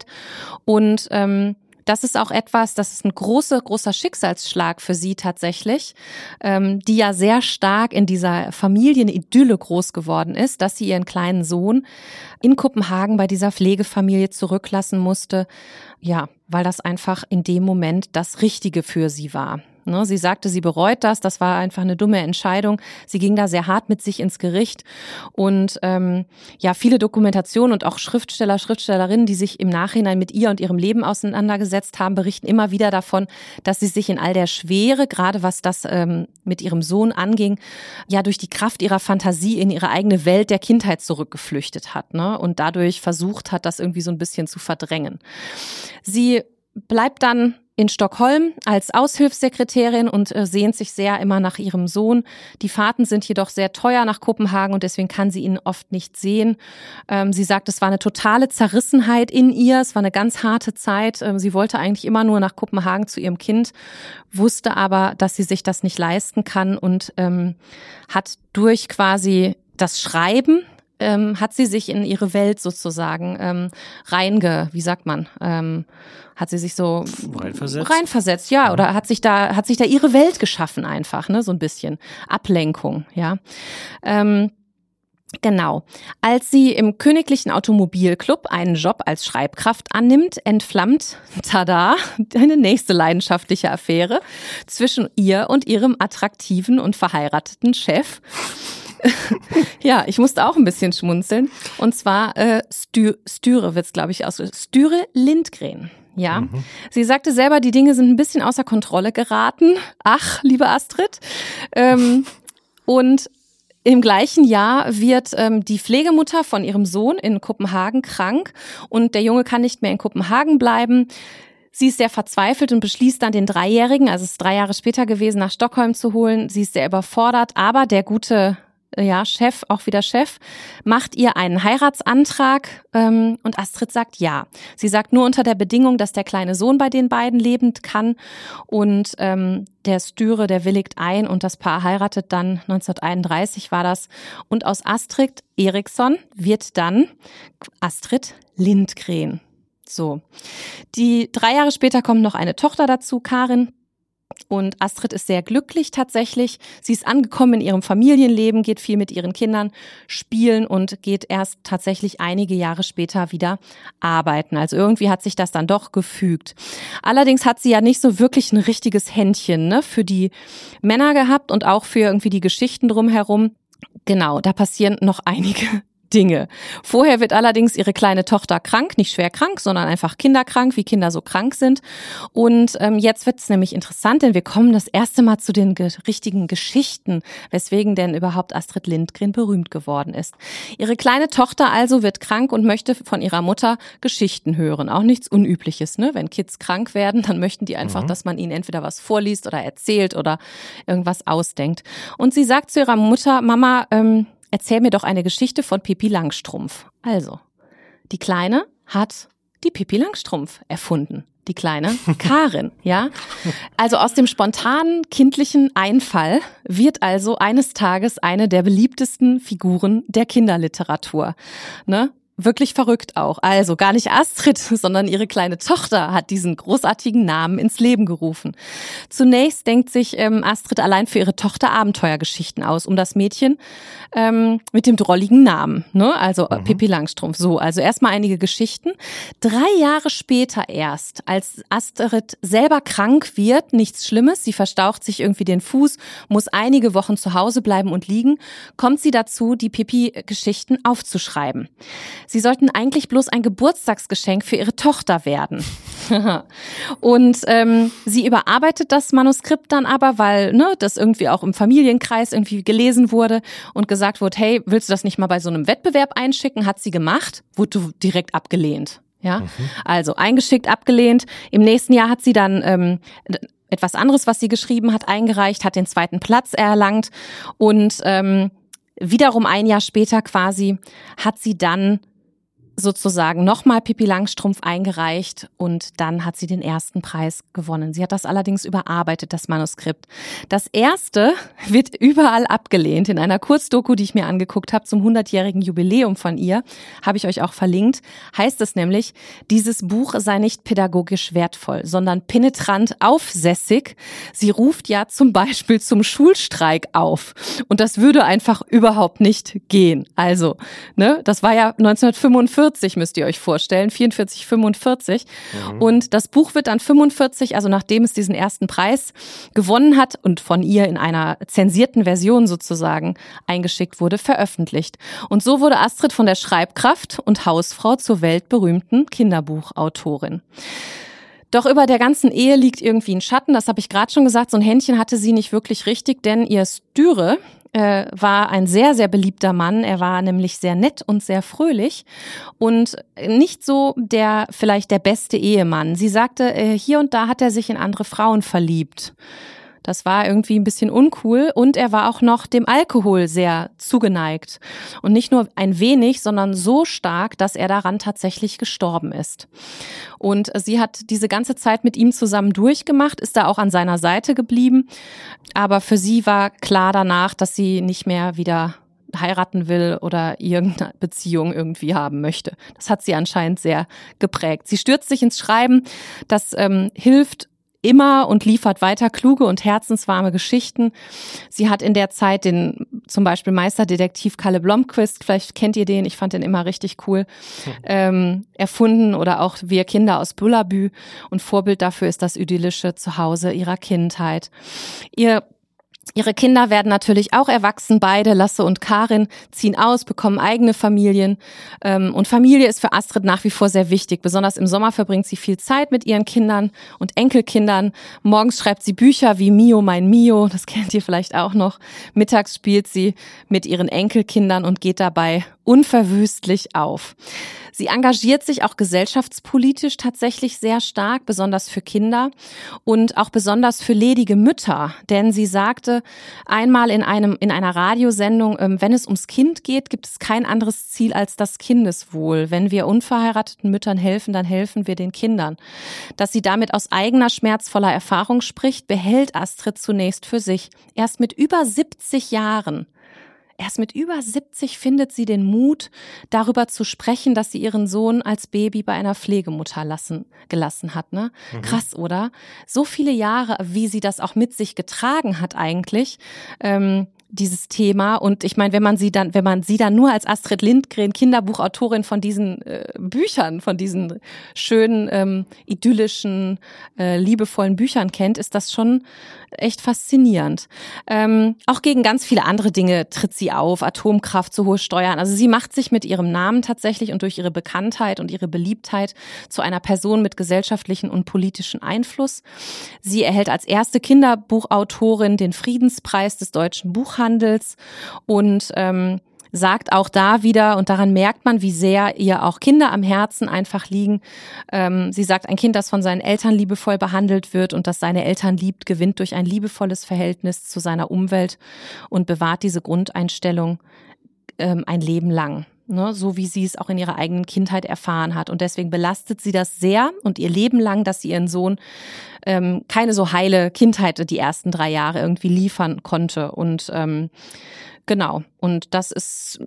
Speaker 2: Und ähm, das ist auch etwas, das ist ein großer, großer Schicksalsschlag für sie tatsächlich, ähm, die ja sehr stark in dieser Familienidylle groß geworden ist, dass sie ihren kleinen Sohn in Kopenhagen bei dieser Pflegefamilie zurücklassen musste. Ja, weil das einfach in dem Moment das Richtige für sie war. Ne, sie sagte, sie bereut das, das war einfach eine dumme Entscheidung. Sie ging da sehr hart mit sich ins Gericht und ähm, ja, viele Dokumentationen und auch Schriftsteller, Schriftstellerinnen, die sich im Nachhinein mit ihr und ihrem Leben auseinandergesetzt haben, berichten immer wieder davon, dass sie sich in all der Schwere, gerade was das ähm, mit ihrem Sohn anging, ja durch die Kraft ihrer Fantasie in ihre eigene Welt der Kindheit zurückgeflüchtet hat, ne, und dadurch versucht hat, das irgendwie so ein bisschen zu verdrängen. Sie bleibt dann in Stockholm als Aushilfssekretärin und äh, sehnt sich sehr immer nach ihrem Sohn. Die Fahrten sind jedoch sehr teuer nach Kopenhagen und deswegen kann sie ihn oft nicht sehen. Ähm, sie sagt, es war eine totale Zerrissenheit in ihr, es war eine ganz harte Zeit. Ähm, sie wollte eigentlich immer nur nach Kopenhagen zu ihrem Kind, wusste aber, dass sie sich das nicht leisten kann und ähm, hat durch quasi das Schreiben, ähm, hat sie sich in ihre Welt sozusagen ähm, reinge, wie sagt man, ähm, hat sie sich so
Speaker 1: reinversetzt,
Speaker 2: reinversetzt, ja, oder hat sich da hat sich da ihre Welt geschaffen einfach, ne, so ein bisschen Ablenkung, ja. Ähm, Genau. Als sie im Königlichen Automobilclub einen Job als Schreibkraft annimmt, entflammt, tada, eine nächste leidenschaftliche Affäre zwischen ihr und ihrem attraktiven und verheirateten Chef. Ja, ich musste auch ein bisschen schmunzeln. Und zwar äh, Stü- Sture wird's, glaube ich, aus Sture Lindgren. Ja, mhm. Sie sagte selber, die Dinge sind ein bisschen außer Kontrolle geraten. Ach, liebe Astrid. Ähm, und im gleichen Jahr wird ähm, die Pflegemutter von ihrem Sohn in Kopenhagen krank und der Junge kann nicht mehr in Kopenhagen bleiben. Sie ist sehr verzweifelt und beschließt dann, den Dreijährigen, also es ist drei Jahre später gewesen, nach Stockholm zu holen. Sie ist sehr überfordert, aber der gute ja, Chef, auch wieder Chef, macht ihr einen Heiratsantrag ähm, und Astrid sagt ja. Sie sagt nur unter der Bedingung, dass der kleine Sohn bei den beiden leben kann und ähm, der Sture, der willigt ein und das Paar heiratet dann, neunzehnhunderteinunddreißig war das. Und aus Astrid Eriksson wird dann Astrid Lindgren. So. Die drei Jahre später kommt noch eine Tochter dazu, Karin. Und Astrid ist sehr glücklich tatsächlich. Sie ist angekommen in ihrem Familienleben, geht viel mit ihren Kindern spielen und geht erst tatsächlich einige Jahre später wieder arbeiten. Also irgendwie hat sich das dann doch gefügt. Allerdings hat sie ja nicht so wirklich ein richtiges Händchen, ne, für die Männer gehabt und auch für irgendwie die Geschichten drumherum. Genau, da passieren noch einige Dinge. Vorher wird allerdings ihre kleine Tochter krank, nicht schwer krank, sondern einfach kinderkrank, wie Kinder so krank sind. Und ähm, jetzt wird es nämlich interessant, denn wir kommen das erste Mal zu den ge- richtigen Geschichten, weswegen denn überhaupt Astrid Lindgren berühmt geworden ist. Ihre kleine Tochter also wird krank und möchte von ihrer Mutter Geschichten hören. Auch nichts Unübliches, ne? Wenn Kids krank werden, dann möchten die einfach, mhm. dass man ihnen entweder was vorliest oder erzählt oder irgendwas ausdenkt. Und sie sagt zu ihrer Mutter, Mama, ähm, erzähl mir doch eine Geschichte von Pippi Langstrumpf. Also, die Kleine hat die Pippi Langstrumpf erfunden. Die kleine Karin, ja. Also aus dem spontanen kindlichen Einfall wird also eines Tages eine der beliebtesten Figuren der Kinderliteratur. Ne? wirklich verrückt auch. Also gar nicht Astrid, sondern ihre kleine Tochter hat diesen großartigen Namen ins Leben gerufen. Zunächst denkt sich ähm, Astrid allein für ihre Tochter Abenteuergeschichten aus, um das Mädchen ähm, mit dem drolligen Namen, ne? Also mhm. Pippi Langstrumpf. So, also erstmal einige Geschichten. Drei Jahre später erst, als Astrid selber krank wird, nichts Schlimmes, sie verstaucht sich irgendwie den Fuß, muss einige Wochen zu Hause bleiben und liegen, kommt sie dazu, die Pippi-Geschichten aufzuschreiben. Sie sollten eigentlich bloß ein Geburtstagsgeschenk für ihre Tochter werden. Und ähm, sie überarbeitet das Manuskript dann aber, weil ne, das irgendwie auch im Familienkreis irgendwie gelesen wurde und gesagt wurde, hey, willst du das nicht mal bei so einem Wettbewerb einschicken? Hat sie gemacht, wurde direkt abgelehnt. Ja, mhm. Also eingeschickt, abgelehnt. Im nächsten Jahr hat sie dann ähm, etwas anderes, was sie geschrieben hat, eingereicht, hat den zweiten Platz erlangt und ähm, wiederum ein Jahr später quasi hat sie dann sozusagen nochmal Pippi Langstrumpf eingereicht und dann hat sie den ersten Preis gewonnen. Sie hat das allerdings überarbeitet, das Manuskript. Das erste wird überall abgelehnt. In einer Kurzdoku, die ich mir angeguckt habe zum hundertjährigen Jubiläum von ihr, habe ich euch auch verlinkt, heißt es nämlich, dieses Buch sei nicht pädagogisch wertvoll, sondern penetrant aufsässig. Sie ruft ja zum Beispiel zum Schulstreik auf und das würde einfach überhaupt nicht gehen. Also, ne, das war ja neunzehnhundertfünfundvierzig, müsst ihr euch vorstellen, vierundvierzig, fünfundvierzig. Mhm. Und das Buch wird dann fünfundvierzig, also nachdem es diesen ersten Preis gewonnen hat und von ihr in einer zensierten Version sozusagen eingeschickt wurde, veröffentlicht. Und so wurde Astrid von der Schreibkraft und Hausfrau zur weltberühmten Kinderbuchautorin. Doch über der ganzen Ehe liegt irgendwie ein Schatten, das habe ich gerade schon gesagt, so ein Händchen hatte sie nicht wirklich richtig, denn ihr Styre äh, war ein sehr, sehr beliebter Mann. Er war nämlich sehr nett und sehr fröhlich und nicht so der vielleicht der beste Ehemann. Sie sagte, äh, hier und da hat er sich in andere Frauen verliebt. Das war irgendwie ein bisschen uncool und er war auch noch dem Alkohol sehr zugeneigt. Und nicht nur ein wenig, sondern so stark, dass er daran tatsächlich gestorben ist. Und sie hat diese ganze Zeit mit ihm zusammen durchgemacht, ist da auch an seiner Seite geblieben. Aber für sie war klar danach, dass sie nicht mehr wieder heiraten will oder irgendeine Beziehung irgendwie haben möchte. Das hat sie anscheinend sehr geprägt. Sie stürzt sich ins Schreiben, das ähm, hilft immer und liefert weiter kluge und herzenswarme Geschichten. Sie hat in der Zeit den zum Beispiel Meisterdetektiv Kalle Blomqvist, vielleicht kennt ihr den, ich fand den immer richtig cool, hm. ähm, erfunden oder auch Wir Kinder aus Bullabü und Vorbild dafür ist das idyllische Zuhause ihrer Kindheit. Ihr Ihre Kinder werden natürlich auch erwachsen, beide, Lasse und Karin, ziehen aus, bekommen eigene Familien. Und Familie ist für Astrid nach wie vor sehr wichtig. Besonders im Sommer verbringt sie viel Zeit mit ihren Kindern und Enkelkindern. Morgens schreibt sie Bücher wie Mio, mein Mio, das kennt ihr vielleicht auch noch. Mittags spielt sie mit ihren Enkelkindern und geht dabei unverwüstlich auf. Sie engagiert sich auch gesellschaftspolitisch tatsächlich sehr stark, besonders für Kinder und auch besonders für ledige Mütter. Denn sie sagte einmal in einem in einer Radiosendung, wenn es ums Kind geht, gibt es kein anderes Ziel als das Kindeswohl. Wenn wir unverheirateten Müttern helfen, dann helfen wir den Kindern. Dass sie damit aus eigener schmerzvoller Erfahrung spricht, behält Astrid zunächst für sich. Erst mit über siebzig Jahren Erst mit über siebzig findet sie den Mut, darüber zu sprechen, dass sie ihren Sohn als Baby bei einer Pflegemutter lassen, gelassen hat. Ne? Mhm. Krass, oder? So viele Jahre, wie sie das auch mit sich getragen hat eigentlich, ähm, dieses Thema. Und ich meine, wenn man sie dann, wenn man sie dann nur als Astrid Lindgren, Kinderbuchautorin von diesen äh, Büchern, von diesen schönen, ähm, idyllischen, äh, liebevollen Büchern kennt, ist das schon echt faszinierend. Ähm, auch gegen ganz viele andere Dinge tritt sie auf, Atomkraft, zu hohe Steuern. Also sie macht sich mit ihrem Namen tatsächlich und durch ihre Bekanntheit und ihre Beliebtheit zu einer Person mit gesellschaftlichen und politischen Einfluss. Sie erhält als erste Kinderbuchautorin den Friedenspreis des deutschen Buchhandels und ähm, sagt auch da wieder, und daran merkt man, wie sehr ihr auch Kinder am Herzen einfach liegen. Ähm, sie sagt, ein Kind, das von seinen Eltern liebevoll behandelt wird und das seine Eltern liebt, gewinnt durch ein liebevolles Verhältnis zu seiner Umwelt und bewahrt diese Grundeinstellung ähm, ein Leben lang. Ne, so wie sie es auch in ihrer eigenen Kindheit erfahren hat. Und deswegen belastet sie das sehr und ihr Leben lang, dass sie ihren Sohn ähm, keine so heile Kindheit die ersten drei Jahre irgendwie liefern konnte. Und ähm, genau, und das ist, ich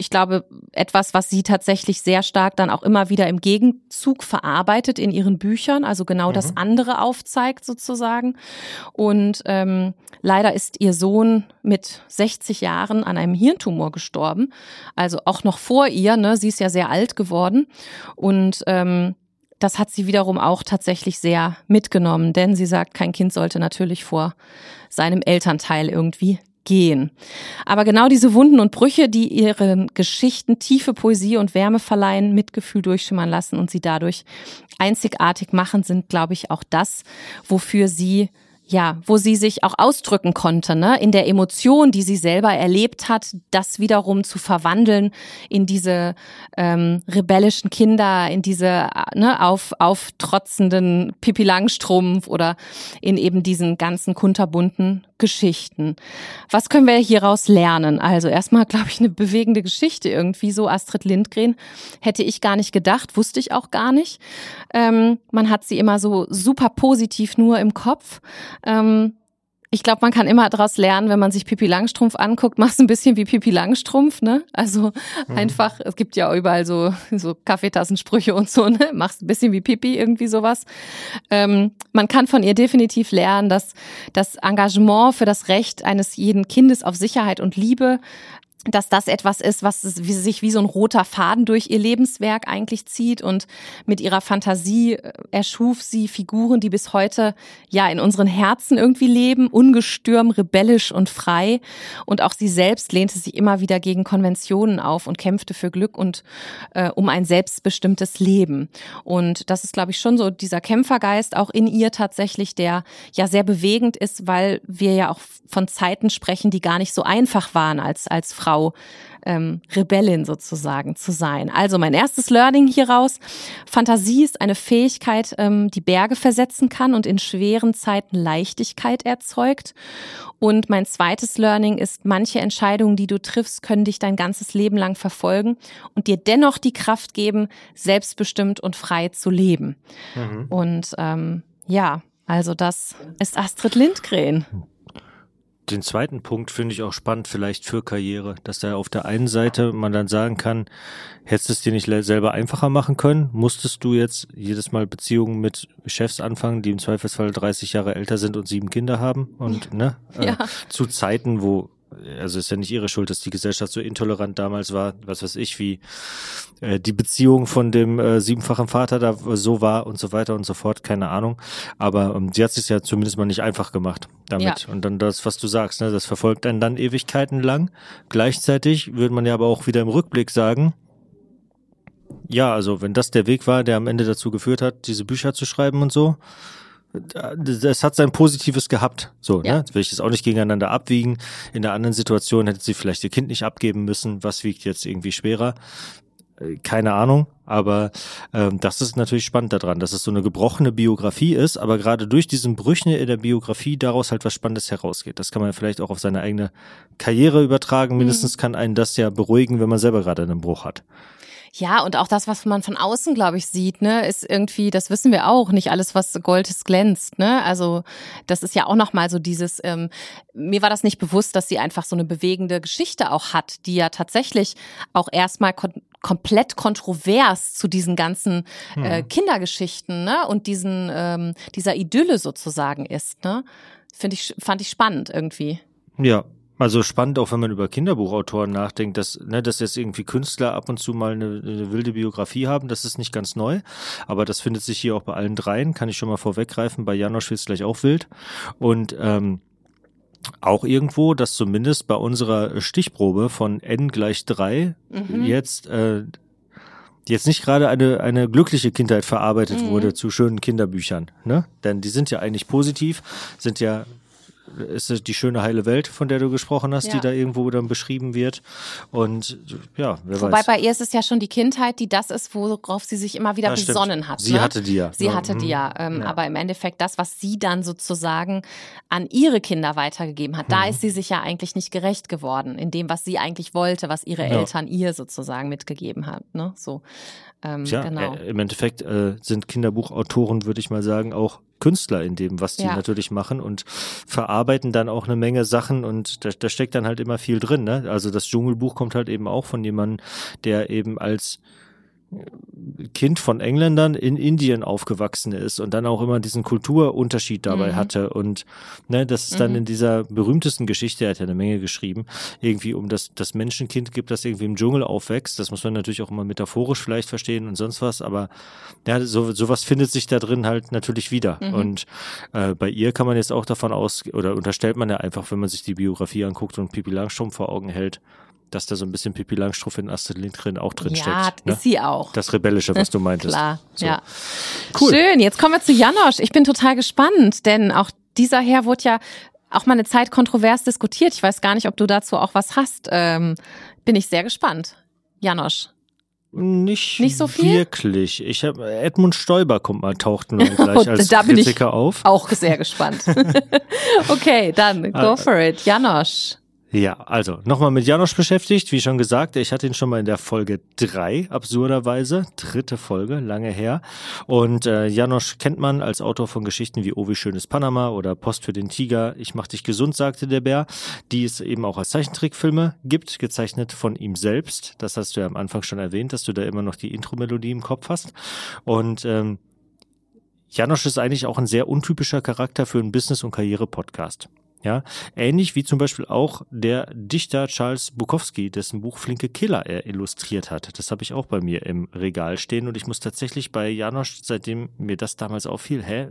Speaker 2: ich glaube, etwas, was sie tatsächlich sehr stark dann auch immer wieder im Gegenzug verarbeitet in ihren Büchern, also genau mhm. das andere aufzeigt sozusagen. Und ähm, leider ist ihr Sohn mit sechzig Jahren an einem Hirntumor gestorben, also auch noch vor ihr, ne? Sie ist ja sehr alt geworden und ähm, das hat sie wiederum auch tatsächlich sehr mitgenommen, denn sie sagt, kein Kind sollte natürlich vor seinem Elternteil irgendwie gehen. Aber genau diese Wunden und Brüche, die ihren Geschichten tiefe Poesie und Wärme verleihen, Mitgefühl durchschimmern lassen und sie dadurch einzigartig machen, sind, glaube ich, auch das, wofür sie ja, wo sie sich auch ausdrücken konnte, ne, in der Emotion, die sie selber erlebt hat, das wiederum zu verwandeln in diese ähm, rebellischen Kinder, in diese ne, auf auftrotzenden Pippi Langstrumpf oder in eben diesen ganzen kunterbunten Geschichten. Was können wir hieraus lernen? Also erstmal, glaube ich, eine bewegende Geschichte irgendwie, so Astrid Lindgren. Hätte ich gar nicht gedacht, wusste ich auch gar nicht. Ähm, man hat sie immer so super positiv nur im Kopf. Ähm, ich glaube, man kann immer daraus lernen, wenn man sich Pippi Langstrumpf anguckt, machst ein bisschen wie Pippi Langstrumpf, ne? Also mhm. einfach, es gibt ja überall so so Kaffeetassensprüche und so, ne? Machst ein bisschen wie Pippi, irgendwie sowas. Ähm, man kann von ihr definitiv lernen, dass das Engagement für das Recht eines jeden Kindes auf Sicherheit und Liebe, dass das etwas ist, was sich wie so ein roter Faden durch ihr Lebenswerk eigentlich zieht, und mit ihrer Fantasie erschuf sie Figuren, die bis heute ja in unseren Herzen irgendwie leben, ungestüm, rebellisch und frei, und auch sie selbst lehnte sich immer wieder gegen Konventionen auf und kämpfte für Glück und äh, um ein selbstbestimmtes Leben. Und das ist, glaube ich, schon so dieser Kämpfergeist auch in ihr tatsächlich, der ja sehr bewegend ist, weil wir ja auch von Zeiten sprechen, die gar nicht so einfach waren als als Frau Ähm, Rebellin sozusagen zu sein. Also mein erstes Learning hieraus: Fantasie ist eine Fähigkeit, ähm, die Berge versetzen kann und in schweren Zeiten Leichtigkeit erzeugt. Und mein zweites Learning ist: Manche Entscheidungen, die du triffst, können dich dein ganzes Leben lang verfolgen und dir dennoch die Kraft geben, selbstbestimmt und frei zu leben. Mhm. Und ähm, ja, also das ist Astrid Lindgren.
Speaker 1: Den zweiten Punkt finde ich auch spannend, vielleicht für Karriere, dass da auf der einen Seite man dann sagen kann, hättest du es dir nicht selber einfacher machen können? Musstest du jetzt jedes Mal Beziehungen mit Chefs anfangen, die im Zweifelsfall dreißig Jahre älter sind und sieben Kinder haben? Und ne, ja. äh, zu Zeiten, wo, also ist ja nicht ihre Schuld, dass die Gesellschaft so intolerant damals war, was weiß ich, wie äh, die Beziehung von dem äh, siebenfachen Vater da so war und so weiter und so fort, keine Ahnung. Aber ähm, sie hat es sich ja zumindest mal nicht einfach gemacht damit. Ja. Und dann das, was du sagst, ne, das verfolgt einen dann Ewigkeiten lang. Gleichzeitig würde man ja aber auch wieder im Rückblick sagen, ja, also wenn das der Weg war, der am Ende dazu geführt hat, diese Bücher zu schreiben und so, das hat sein Positives gehabt. So, ja. Ne? Das will ich das auch nicht gegeneinander abwiegen. In der anderen Situation hätte sie vielleicht ihr Kind nicht abgeben müssen. Was wiegt jetzt irgendwie schwerer? Keine Ahnung. Aber ähm, das ist natürlich spannend daran, dass es so eine gebrochene Biografie ist, aber gerade durch diesen Brüchen in der Biografie daraus halt was Spannendes herausgeht. Das kann man vielleicht auch auf seine eigene Karriere übertragen. Mindestens mhm. kann einen das ja beruhigen, wenn man selber gerade einen Bruch hat.
Speaker 2: Ja, und auch das, was man von außen, glaube ich, sieht, ne, ist irgendwie, das wissen wir auch, nicht alles, was Gold ist, glänzt, ne? Also das ist ja auch nochmal so dieses, ähm, mir war das nicht bewusst, dass sie einfach so eine bewegende Geschichte auch hat, die ja tatsächlich auch erstmal kon- komplett kontrovers zu diesen ganzen äh, hm. Kindergeschichten, ne, und diesen ähm, dieser Idylle sozusagen ist, ne? Finde ich, fand ich spannend irgendwie.
Speaker 1: Ja. Also spannend, auch wenn man über Kinderbuchautoren nachdenkt, dass, ne, dass jetzt irgendwie Künstler ab und zu mal eine, eine wilde Biografie haben, das ist nicht ganz neu, aber das findet sich hier auch bei allen dreien, kann ich schon mal vorweggreifen, bei Janosch wird es gleich auch wild, und ähm, auch irgendwo, dass zumindest bei unserer Stichprobe von N gleich drei mhm. jetzt äh, jetzt nicht gerade eine eine glückliche Kindheit verarbeitet mhm. wurde zu schönen Kinderbüchern, ne? Denn die sind ja eigentlich positiv, sind ja ist die schöne heile Welt, von der du gesprochen hast, ja. die da irgendwo dann beschrieben wird. Und ja, wer
Speaker 2: Wobei
Speaker 1: weiß.
Speaker 2: bei ihr ist es ja schon die Kindheit, die das ist, worauf sie sich immer wieder ja, besonnen
Speaker 1: stimmt.
Speaker 2: hat.
Speaker 1: Sie
Speaker 2: ne?
Speaker 1: hatte die ja.
Speaker 2: Sie hatte die ja. Ähm, ja. Aber im Endeffekt das, was sie dann sozusagen an ihre Kinder weitergegeben hat, mhm. da ist sie sich ja eigentlich nicht gerecht geworden, in dem, was sie eigentlich wollte, was ihre ja. Eltern ihr sozusagen mitgegeben haben. Ne? So. Ähm,
Speaker 1: Tja,
Speaker 2: genau.
Speaker 1: äh, im Endeffekt äh, sind Kinderbuchautoren, würde ich mal sagen, auch Künstler in dem, was die
Speaker 2: Ja.
Speaker 1: natürlich machen und verarbeiten dann auch eine Menge Sachen und da, da steckt dann halt immer viel drin, ne? Also das Dschungelbuch kommt halt eben auch von jemandem, der eben als Kind von Engländern in Indien aufgewachsen ist und dann auch immer diesen Kulturunterschied dabei
Speaker 2: Mhm.
Speaker 1: hatte und ne, dass es dann
Speaker 2: Mhm.
Speaker 1: in dieser berühmtesten Geschichte, er hat ja eine Menge geschrieben, irgendwie um das, das Menschenkind gibt, das irgendwie im Dschungel aufwächst, das muss man natürlich auch immer metaphorisch vielleicht verstehen und sonst was, aber ja, so, sowas findet sich da drin halt natürlich wieder
Speaker 2: Mhm.
Speaker 1: und äh, bei ihr kann man jetzt auch davon aus, oder unterstellt man ja einfach, wenn man sich die Biografie anguckt und Pippi Langstrumpf vor Augen hält, dass da so ein bisschen Pippi Langstrumpf in Astrid Lindgren auch drin
Speaker 2: Ja,
Speaker 1: steckt.
Speaker 2: ist sie auch.
Speaker 1: Das Rebellische, was du meintest.
Speaker 2: Klar,
Speaker 1: So.
Speaker 2: ja.
Speaker 1: Cool.
Speaker 2: Schön, jetzt kommen wir zu Janosch. Ich bin total gespannt, denn auch dieser Herr wurde ja auch mal eine Zeit kontrovers diskutiert. Ich weiß gar nicht, ob du dazu auch was hast. Ähm, bin ich sehr gespannt. Janosch.
Speaker 1: Nicht,
Speaker 2: Nicht so viel?
Speaker 1: wirklich. Ich habe Edmund Stoiber kommt mal, taucht nur gleich als
Speaker 2: Da bin ich
Speaker 1: Kritiker auf.
Speaker 2: Auch sehr gespannt. Okay, dann go for it. Janosch.
Speaker 1: Ja, also nochmal mit Janosch beschäftigt, wie schon gesagt, ich hatte ihn schon mal in der Folge drei, absurderweise, dritte Folge, lange her. Und äh, Janosch kennt man als Autor von Geschichten wie Oh, wie schön ist Panama oder Post für den Tiger, Ich mach dich gesund, sagte der Bär, die es eben auch als Zeichentrickfilme gibt, gezeichnet von ihm selbst. Das hast du ja am Anfang schon erwähnt, dass du da immer noch die Intro-Melodie im Kopf hast. Und ähm, Janosch ist eigentlich auch ein sehr untypischer Charakter für einen Business- und Karriere-Podcast. Ja, ähnlich wie zum Beispiel auch der Dichter Charles Bukowski, dessen Buch Flinke Killer er illustriert hat. Das habe ich auch bei mir im Regal stehen und ich muss tatsächlich bei Janosch, seitdem mir das damals auffiel, hä,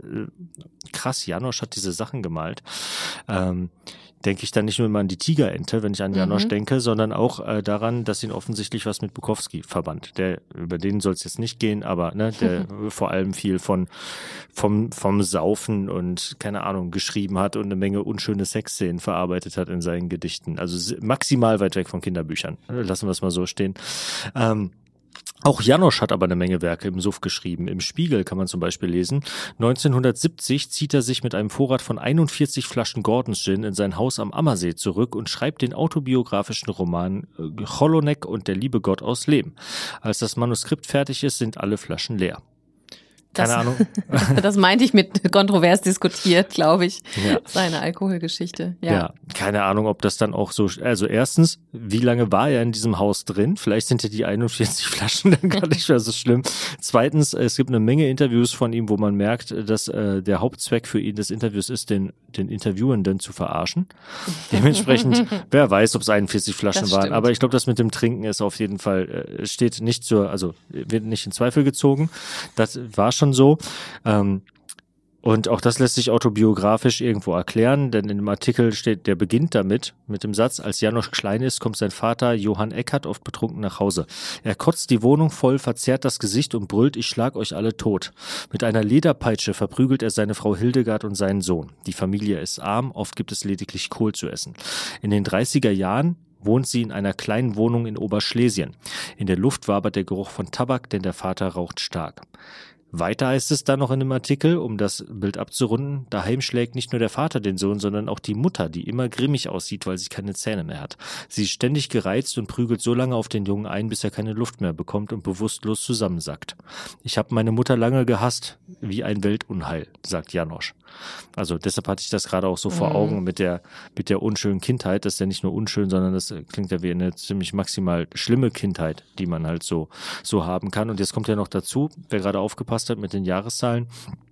Speaker 1: krass, Janosch hat diese Sachen gemalt. Ähm, denke ich dann nicht nur immer an die Tigerente, wenn ich an Janosch
Speaker 2: Mhm.
Speaker 1: denke, sondern auch äh, daran, dass ihn offensichtlich was mit Bukowski verband. Der, über den soll es jetzt nicht gehen, aber ne, der vor allem viel von vom vom Saufen und keine Ahnung geschrieben hat und eine Menge unschöne Sexszenen verarbeitet hat in seinen Gedichten. Also maximal weit weg von Kinderbüchern. Lassen wir es mal so stehen. Ähm, Auch Janosch hat aber eine Menge Werke im Suff geschrieben. Im Spiegel kann man zum Beispiel lesen, neunzehnhundertsiebzig zieht er sich mit einem Vorrat von einundvierzig Flaschen Gordons Gin in sein Haus am Ammersee zurück und schreibt den autobiografischen Roman Cholonek und der liebe Gott aus Lehm. Als das Manuskript fertig ist, sind alle Flaschen leer. Keine
Speaker 2: Das-
Speaker 1: Ahnung.
Speaker 2: Das meinte ich mit kontrovers diskutiert, glaube ich.
Speaker 1: Ja.
Speaker 2: Seine Alkoholgeschichte. Ja.
Speaker 1: Ja, keine Ahnung, ob das dann auch so, also erstens, wie lange war er in diesem Haus drin? Vielleicht sind ja die einundvierzig Flaschen dann gar nicht mehr so schlimm. Zweitens, es gibt eine Menge Interviews von ihm, wo man merkt, dass äh, der Hauptzweck für ihn des Interviews ist, den, den Interviewenden zu verarschen. Dementsprechend, wer weiß, ob es einundvierzig Flaschen
Speaker 2: Das
Speaker 1: waren,
Speaker 2: stimmt.
Speaker 1: aber ich glaube, das mit dem Trinken ist auf jeden Fall, äh, steht nicht zur, also wird nicht in Zweifel gezogen. Das war schon so. Ähm, Und auch das lässt sich autobiografisch irgendwo erklären, denn in dem Artikel steht, der beginnt damit, mit dem Satz, als Janosch klein ist, kommt sein Vater Johann Eckert oft betrunken nach Hause. Er kotzt die Wohnung voll, verzerrt das Gesicht und brüllt, ich schlag euch alle tot. Mit einer Lederpeitsche verprügelt er seine Frau Hildegard und seinen Sohn. Die Familie ist arm, oft gibt es lediglich Kohl zu essen. In den dreißiger Jahren wohnt sie in einer kleinen Wohnung in Oberschlesien. In der Luft wabert der Geruch von Tabak, denn der Vater raucht stark. Weiter heißt es dann noch in dem Artikel, um das Bild abzurunden, daheim schlägt nicht nur der Vater den Sohn, sondern auch die Mutter, die immer grimmig aussieht, weil sie keine Zähne mehr hat. Sie ist ständig gereizt und prügelt so lange auf den Jungen ein, bis er keine Luft mehr bekommt und bewusstlos zusammensackt. Ich habe meine Mutter lange gehasst, wie ein Weltunheil, sagt Janosch. Also deshalb hatte ich das gerade auch so vor
Speaker 2: Mhm.
Speaker 1: Augen mit der, mit der unschönen Kindheit. Das ist ja nicht nur unschön, sondern das klingt ja wie eine ziemlich maximal schlimme Kindheit, die man halt so, so haben kann. Und jetzt kommt ja noch dazu, wer gerade aufgepasst hat mit den Jahreszahlen,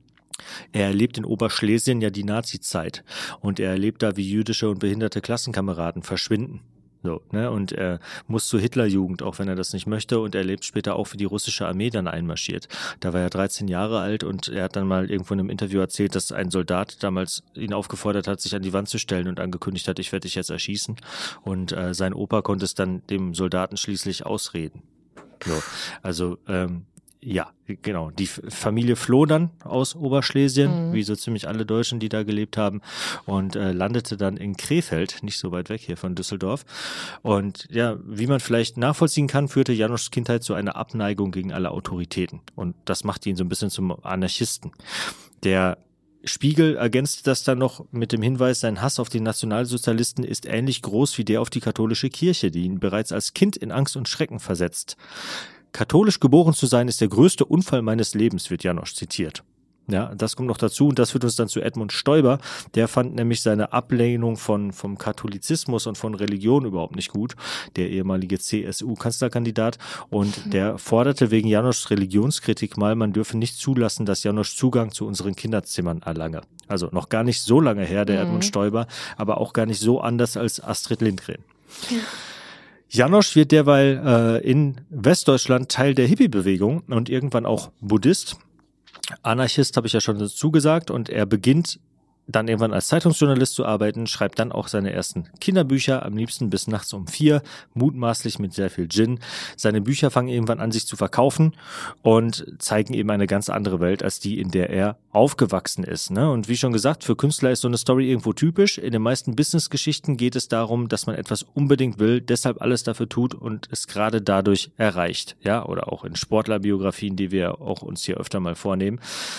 Speaker 1: er erlebt in Oberschlesien ja die Nazi-Zeit und er erlebt da, wie jüdische und behinderte Klassenkameraden verschwinden. So, ne? Und er muss zur Hitlerjugend, auch wenn er das nicht möchte, und er erlebt später auch, wie die russische Armee dann einmarschiert. Da war er dreizehn Jahre alt und er hat dann mal irgendwo in einem Interview erzählt, dass ein Soldat damals ihn aufgefordert hat, sich an die Wand zu stellen und angekündigt hat, ich werde dich jetzt erschießen. Und äh, sein Opa konnte es dann dem Soldaten schließlich ausreden. So, also ähm, ja, genau. Die F- Familie floh dann aus Oberschlesien,
Speaker 2: Mhm.
Speaker 1: wie so ziemlich alle Deutschen, die da gelebt haben, und äh, landete dann in Krefeld, nicht so weit weg hier von Düsseldorf. Und ja, wie man vielleicht nachvollziehen kann, führte Janoschs Kindheit zu einer Abneigung gegen alle Autoritäten. Und das macht ihn so ein bisschen zum Anarchisten. Der Spiegel ergänzte das dann noch mit dem Hinweis, sein Hass auf die Nationalsozialisten ist ähnlich groß wie der auf die katholische Kirche, die ihn bereits als Kind in Angst und Schrecken versetzt. Katholisch geboren zu sein, ist der größte Unfall meines Lebens, wird Janosch zitiert. Ja, das kommt noch dazu und das führt uns dann zu Edmund Stoiber. Der fand nämlich seine Ablehnung von vom Katholizismus und von Religion überhaupt nicht gut, der ehemalige C S U-Kanzlerkandidat. Und der forderte wegen Janoschs Religionskritik mal, man dürfe nicht zulassen, dass Janosch Zugang zu unseren Kinderzimmern erlange. Also noch gar nicht so lange her, der mhm. Edmund Stoiber, aber auch gar nicht so anders als Astrid Lindgren. Mhm. Janosch wird derweil äh, in Westdeutschland Teil der Hippie-Bewegung und irgendwann auch Buddhist. Anarchist habe ich ja schon dazu gesagt und er beginnt dann irgendwann als Zeitungsjournalist zu arbeiten, schreibt dann auch seine ersten Kinderbücher, am liebsten bis nachts um vier, mutmaßlich mit sehr viel Gin. Seine Bücher fangen irgendwann an, sich zu verkaufen und zeigen eben eine ganz andere Welt als die, in der er aufgewachsen ist. Ne? Und wie schon gesagt, für Künstler ist so eine Story irgendwo typisch. In den meisten Business-Geschichten geht es darum, dass man etwas unbedingt will, deshalb alles dafür tut und es gerade dadurch erreicht. Ja, oder auch in Sportlerbiografien, die wir auch uns hier öfter mal vornehmen.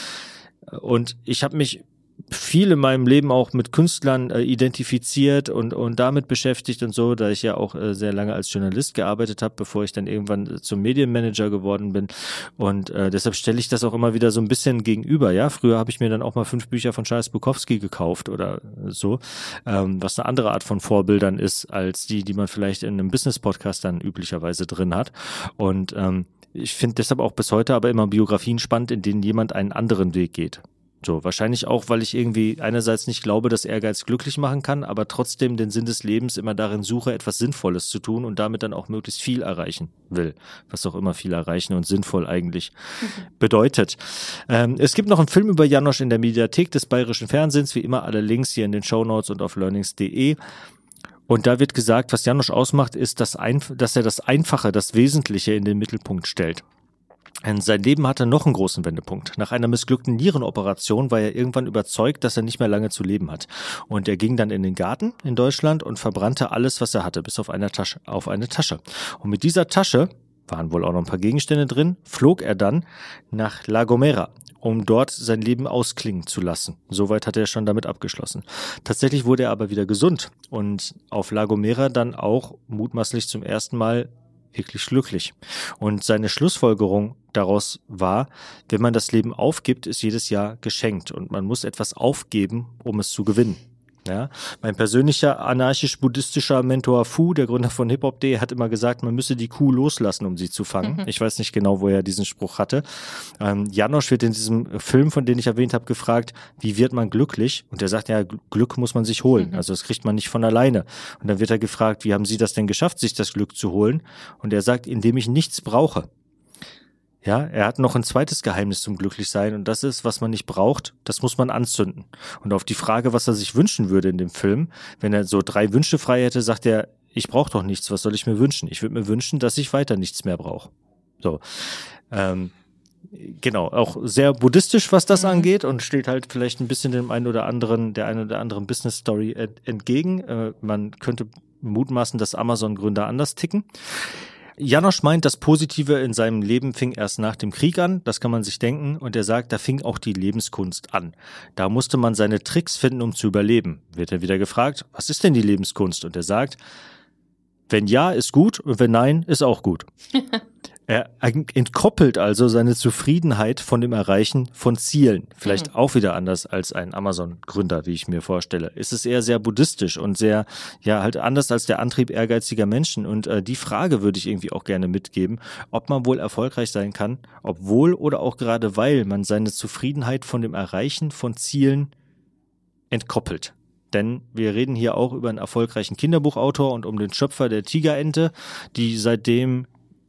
Speaker 1: Und ich habe mich viel in meinem Leben auch mit Künstlern äh, identifiziert und und damit beschäftigt und so, da ich ja auch äh, sehr lange als Journalist gearbeitet habe, bevor ich dann irgendwann äh, zum Medienmanager geworden bin und äh, deshalb stelle ich das auch immer wieder so ein bisschen gegenüber, ja, früher habe ich mir dann auch mal fünf Bücher von Charles Bukowski gekauft oder so, ähm, was eine andere Art von Vorbildern ist, als die, die man vielleicht in einem Business-Podcast dann üblicherweise drin hat und ähm, ich finde deshalb auch bis heute aber immer Biografien spannend, in denen jemand einen anderen Weg geht. So, wahrscheinlich auch, weil ich irgendwie einerseits nicht glaube, dass Ehrgeiz glücklich machen kann, aber trotzdem den Sinn des Lebens immer darin suche, etwas Sinnvolles zu tun und damit dann auch möglichst viel erreichen will. Was auch immer viel erreichen und sinnvoll eigentlich mhm. bedeutet. Ähm, es gibt noch einen Film über Janosch in der Mediathek des Bayerischen Fernsehens, wie immer alle Links hier in den Shownotes und auf learnings punkt de. Und da wird gesagt, was Janosch ausmacht, ist, dass, ein, dass er das Einfache, das Wesentliche in den Mittelpunkt stellt. Sein Leben hatte noch einen großen Wendepunkt. Nach einer missglückten Nierenoperation war er irgendwann überzeugt, dass er nicht mehr lange zu leben hat. Und er ging dann in den Garten in Deutschland und verbrannte alles, was er hatte, bis auf eine Tasche, auf eine Tasche. Und mit dieser Tasche, waren wohl auch noch ein paar Gegenstände drin, flog er dann nach La Gomera, um dort sein Leben ausklingen zu lassen. Soweit hat er schon damit abgeschlossen. Tatsächlich wurde er aber wieder gesund und auf La Gomera dann auch mutmaßlich zum ersten Mal wirklich glücklich. Und seine Schlussfolgerung daraus war, wenn man das Leben aufgibt, ist jedes Jahr geschenkt und man muss etwas aufgeben, um es zu gewinnen. Ja, mein persönlicher anarchisch-buddhistischer Mentor Fu, der Gründer von Hip Hop Day, hat immer gesagt, man müsse die Kuh loslassen, um sie zu fangen. Mhm. Ich weiß nicht genau, wo er diesen Spruch hatte. Ähm, Janosch wird in diesem Film, von dem ich erwähnt habe, gefragt, wie wird man glücklich? Und er sagt, ja, Glück muss man sich holen. Mhm. Also das kriegt man nicht von alleine. Und dann wird er gefragt, wie haben Sie das denn geschafft, sich das Glück zu holen? Und er sagt, indem ich nichts brauche. Ja, er hat noch ein zweites Geheimnis zum Glücklichsein und das ist, was man nicht braucht, das muss man anzünden. Und auf die Frage, was er sich wünschen würde in dem Film, wenn er so drei Wünsche frei hätte, sagt er, ich brauche doch nichts, was soll ich mir wünschen? Ich würde mir wünschen, dass ich weiter nichts mehr brauche. So, ähm, genau, auch sehr buddhistisch, was das mhm. angeht und steht halt vielleicht ein bisschen dem einen oder anderen, der einen oder anderen Business-Story entgegen. Äh, man könnte mutmaßen, dass Amazon-Gründer anders ticken. Janosch meint, das Positive in seinem Leben fing erst nach dem Krieg an, das kann man sich denken, und er sagt, da fing auch die Lebenskunst an. Da musste man seine Tricks finden, um zu überleben. Wird er wieder gefragt, was ist denn die Lebenskunst? Und er sagt, wenn ja, ist gut und wenn nein, ist auch gut. Er entkoppelt also seine Zufriedenheit von dem Erreichen von Zielen. Vielleicht mhm. auch wieder anders als ein Amazon-Gründer, wie ich mir vorstelle. Es ist eher sehr buddhistisch und sehr, ja, halt anders als der Antrieb ehrgeiziger Menschen. Und äh, die Frage würde ich irgendwie auch gerne mitgeben, ob man wohl erfolgreich sein kann, obwohl oder auch gerade weil man seine Zufriedenheit von dem Erreichen von Zielen entkoppelt. Denn wir reden hier auch über einen erfolgreichen Kinderbuchautor und um den Schöpfer der Tigerente, die seitdem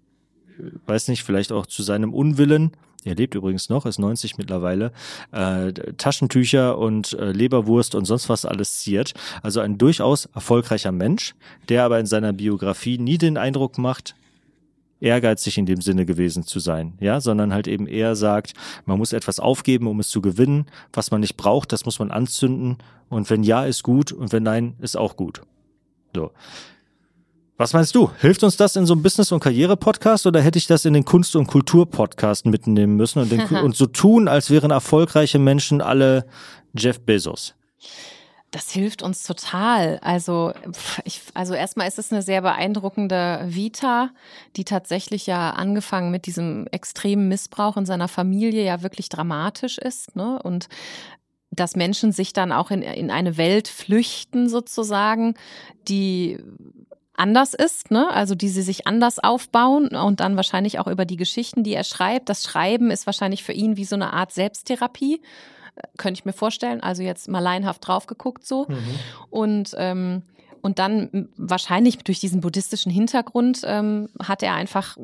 Speaker 1: weiß nicht, vielleicht auch zu seinem Unwillen, er lebt übrigens noch, ist neunzig mittlerweile, äh, Taschentücher und äh, Leberwurst und sonst was alles ziert. Also ein durchaus erfolgreicher Mensch, der aber in seiner Biografie nie den Eindruck macht, ehrgeizig in dem Sinne gewesen zu sein, ja, sondern halt eben eher sagt, man muss etwas aufgeben, um es zu gewinnen, was man nicht braucht, das muss man anzünden und wenn ja, ist gut und wenn nein, ist auch gut. So. Was meinst du? Hilft uns das in so einem Business- und Karriere-Podcast oder hätte ich das in den Kunst- und Kultur-Podcast mitnehmen müssen und, den, und so tun, als wären erfolgreiche Menschen alle Jeff Bezos?
Speaker 2: Das hilft uns total. Also, ich, also erstmal ist es eine sehr beeindruckende Vita, die tatsächlich ja angefangen mit diesem extremen Missbrauch in seiner Familie ja wirklich dramatisch ist, ne? Und dass Menschen sich dann auch in, in eine Welt flüchten sozusagen, die anders ist, ne? Also die sie sich anders aufbauen und dann wahrscheinlich auch über die Geschichten, die er schreibt. Das Schreiben ist wahrscheinlich für ihn wie so eine Art Selbsttherapie. Könnte ich mir vorstellen, also jetzt mal laienhaft drauf geguckt so. Mhm. Und, ähm, und dann wahrscheinlich durch diesen buddhistischen Hintergrund ähm, hat er einfach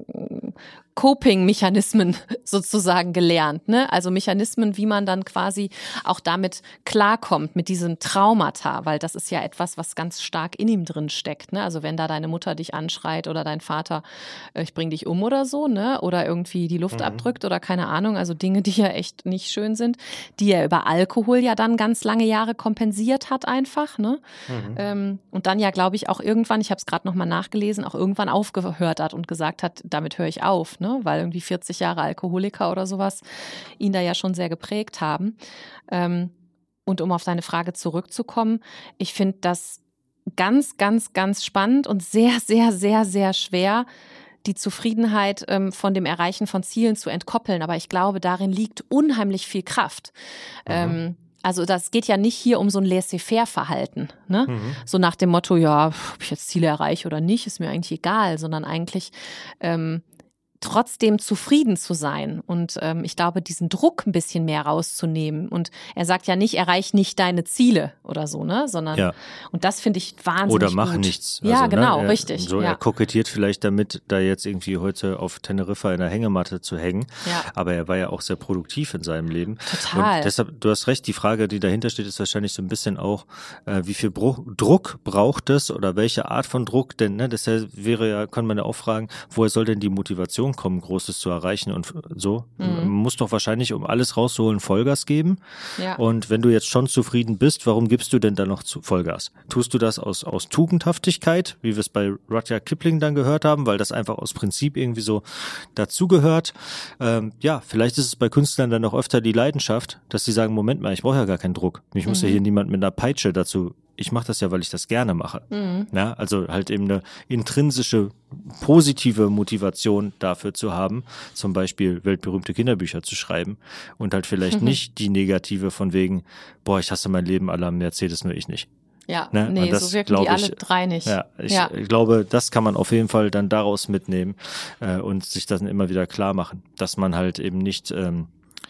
Speaker 2: Coping-Mechanismen sozusagen gelernt, ne? Also Mechanismen, wie man dann quasi auch damit klarkommt, mit diesem Traumata, weil das ist ja etwas, was ganz stark in ihm drin steckt, ne? Also wenn da deine Mutter dich anschreit oder dein Vater, äh, ich bring dich um oder so, ne? Oder irgendwie die Luft mhm. abdrückt oder keine Ahnung, also Dinge, die ja echt nicht schön sind, die er über Alkohol ja dann ganz lange Jahre kompensiert hat einfach, ne? Mhm. Ähm, und dann ja, glaube ich, auch irgendwann, ich habe es gerade nochmal nachgelesen, auch irgendwann aufgehört hat und gesagt hat, damit höre ich auf, ne? Weil irgendwie vierzig Jahre Alkoholiker oder sowas ihn da ja schon sehr geprägt haben. Ähm, und um auf deine Frage zurückzukommen, ich finde das ganz, ganz, ganz spannend und sehr, sehr, sehr, sehr schwer, die Zufriedenheit ähm, von dem Erreichen von Zielen zu entkoppeln. Aber ich glaube, darin liegt unheimlich viel Kraft. Mhm. Ähm, Also das geht ja nicht hier um so ein Laissez-faire-Verhalten, ne? Mhm. So nach dem Motto, ja, ob ich jetzt Ziele erreiche oder nicht, ist mir eigentlich egal, sondern eigentlich ähm, trotzdem zufrieden zu sein und ähm, ich glaube, diesen Druck ein bisschen mehr rauszunehmen. Und er sagt ja nicht, erreich nicht deine Ziele oder so, ne, sondern
Speaker 1: ja.
Speaker 2: Und das finde ich wahnsinnig
Speaker 1: Oder mach
Speaker 2: gut.
Speaker 1: nichts.
Speaker 2: Ja,
Speaker 1: also,
Speaker 2: genau,
Speaker 1: ne, er,
Speaker 2: richtig.
Speaker 1: So,
Speaker 2: ja.
Speaker 1: Er kokettiert vielleicht damit, da jetzt irgendwie heute auf Teneriffa in der Hängematte zu hängen.
Speaker 2: Ja.
Speaker 1: Aber er war ja auch sehr produktiv in seinem Leben.
Speaker 2: Total.
Speaker 1: Und deshalb, du hast recht, die Frage, die dahinter steht, ist wahrscheinlich so ein bisschen auch, äh, wie viel Bruch, Druck braucht es oder welche Art von Druck denn, ne? Deshalb wäre ja, kann man ja auch fragen, woher soll denn die Motivation kommen, Großes zu erreichen und so. Mhm. Man muss doch wahrscheinlich, um alles rauszuholen, Vollgas geben. Ja. Und wenn du jetzt schon zufrieden bist, warum gibst du denn dann noch Vollgas? Tust du das aus, aus Tugendhaftigkeit, wie wir es bei Rudyard Kipling dann gehört haben, weil das einfach aus Prinzip irgendwie so dazugehört? Ähm, ja, vielleicht ist es bei Künstlern dann auch öfter die Leidenschaft, dass sie sagen, Moment mal, ich brauche ja gar keinen Druck. Mich mhm. muss ja hier niemand mit einer Peitsche dazu. Ich mache das ja, weil ich das gerne mache. Mhm. Ja, also halt eben eine intrinsische, positive Motivation dafür zu haben, zum Beispiel weltberühmte Kinderbücher zu schreiben und halt vielleicht mhm. nicht die negative von wegen, boah, ich hasse mein Leben, alle haben Mercedes, nur ich nicht.
Speaker 2: Ja, ne? Nee, das, so wirken die alle
Speaker 1: ich,
Speaker 2: drei nicht.
Speaker 1: Ja, ich
Speaker 2: ja.
Speaker 1: glaube, das kann man auf jeden Fall dann daraus mitnehmen äh, und sich das immer wieder klar machen, dass man halt eben nicht ähm,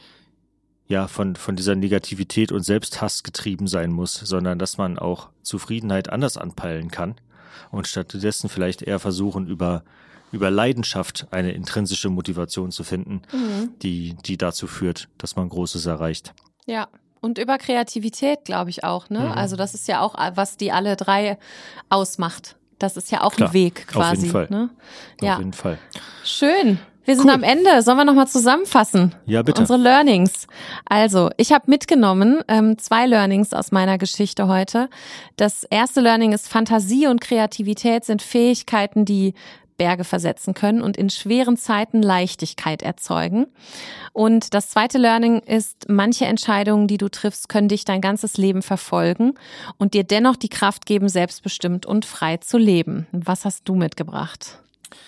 Speaker 1: ja, von, von dieser Negativität und Selbsthass getrieben sein muss, sondern dass man auch Zufriedenheit anders anpeilen kann und stattdessen vielleicht eher versuchen, über, über Leidenschaft eine intrinsische Motivation zu finden, mhm. die, die dazu führt, dass man Großes erreicht.
Speaker 2: Ja. Und über Kreativität, glaube ich auch, ne? Mhm. Also das ist ja auch, was die alle drei ausmacht. Das ist ja auch Klar, ein Weg quasi.
Speaker 1: Auf jeden Fall.
Speaker 2: Ne?
Speaker 1: Ja.
Speaker 2: Auf
Speaker 1: jeden Fall.
Speaker 2: Schön. Wir sind cool. am Ende. Sollen wir nochmal zusammenfassen?
Speaker 1: Ja, bitte.
Speaker 2: Unsere Learnings. Also, ich habe mitgenommen ähm, zwei Learnings aus meiner Geschichte heute. Das erste Learning ist, Fantasie und Kreativität sind Fähigkeiten, die Berge versetzen können und in schweren Zeiten Leichtigkeit erzeugen. Und das zweite Learning ist, manche Entscheidungen, die du triffst, können dich dein ganzes Leben verfolgen und dir dennoch die Kraft geben, selbstbestimmt und frei zu leben. Was hast du mitgebracht?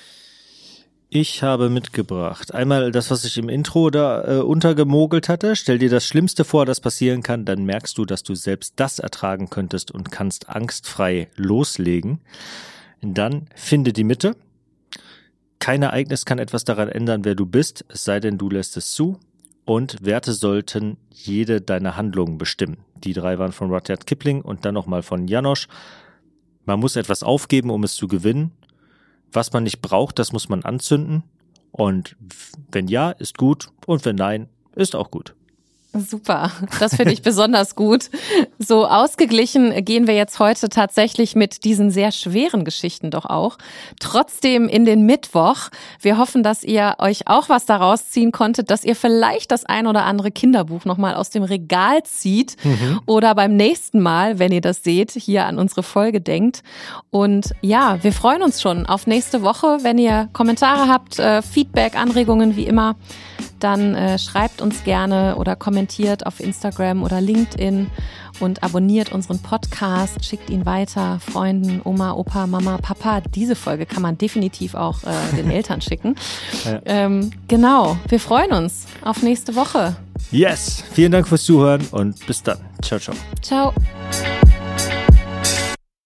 Speaker 1: Ich habe mitgebracht einmal das, was ich im Intro da äh, untergemogelt hatte. Stell dir das Schlimmste vor, das passieren kann, dann merkst du, dass du selbst das ertragen könntest und kannst angstfrei loslegen. Dann finde die Mitte. Kein Ereignis kann etwas daran ändern, wer du bist, es sei denn, du lässt es zu. Und Werte sollten jede deiner Handlungen bestimmen. Die drei waren von Rudyard Kipling und dann nochmal von János. Man muss etwas aufgeben, um es zu gewinnen. Was man nicht braucht, das muss man anzünden. Und wenn ja, ist gut. Und wenn nein, ist auch gut.
Speaker 2: Super, das finde ich besonders gut. So ausgeglichen gehen wir jetzt heute tatsächlich mit diesen sehr schweren Geschichten doch auch trotzdem in den Mittwoch. Wir hoffen, dass ihr euch auch was daraus ziehen konntet, dass ihr vielleicht das ein oder andere Kinderbuch nochmal aus dem Regal zieht mhm. oder beim nächsten Mal, wenn ihr das seht, hier an unsere Folge denkt. Und ja, wir freuen uns schon auf nächste Woche. Wenn ihr Kommentare habt, äh, Feedback, Anregungen wie immer, dann äh, schreibt uns gerne oder kommentiert kommentiert auf Instagram oder LinkedIn und abonniert unseren Podcast, schickt ihn weiter, Freunden, Oma, Opa, Mama, Papa. Diese Folge kann man definitiv auch äh, den Eltern schicken. Ja. Ähm, genau, wir freuen uns auf nächste Woche.
Speaker 1: Yes, vielen Dank fürs Zuhören und bis dann. Ciao, ciao.
Speaker 2: Ciao.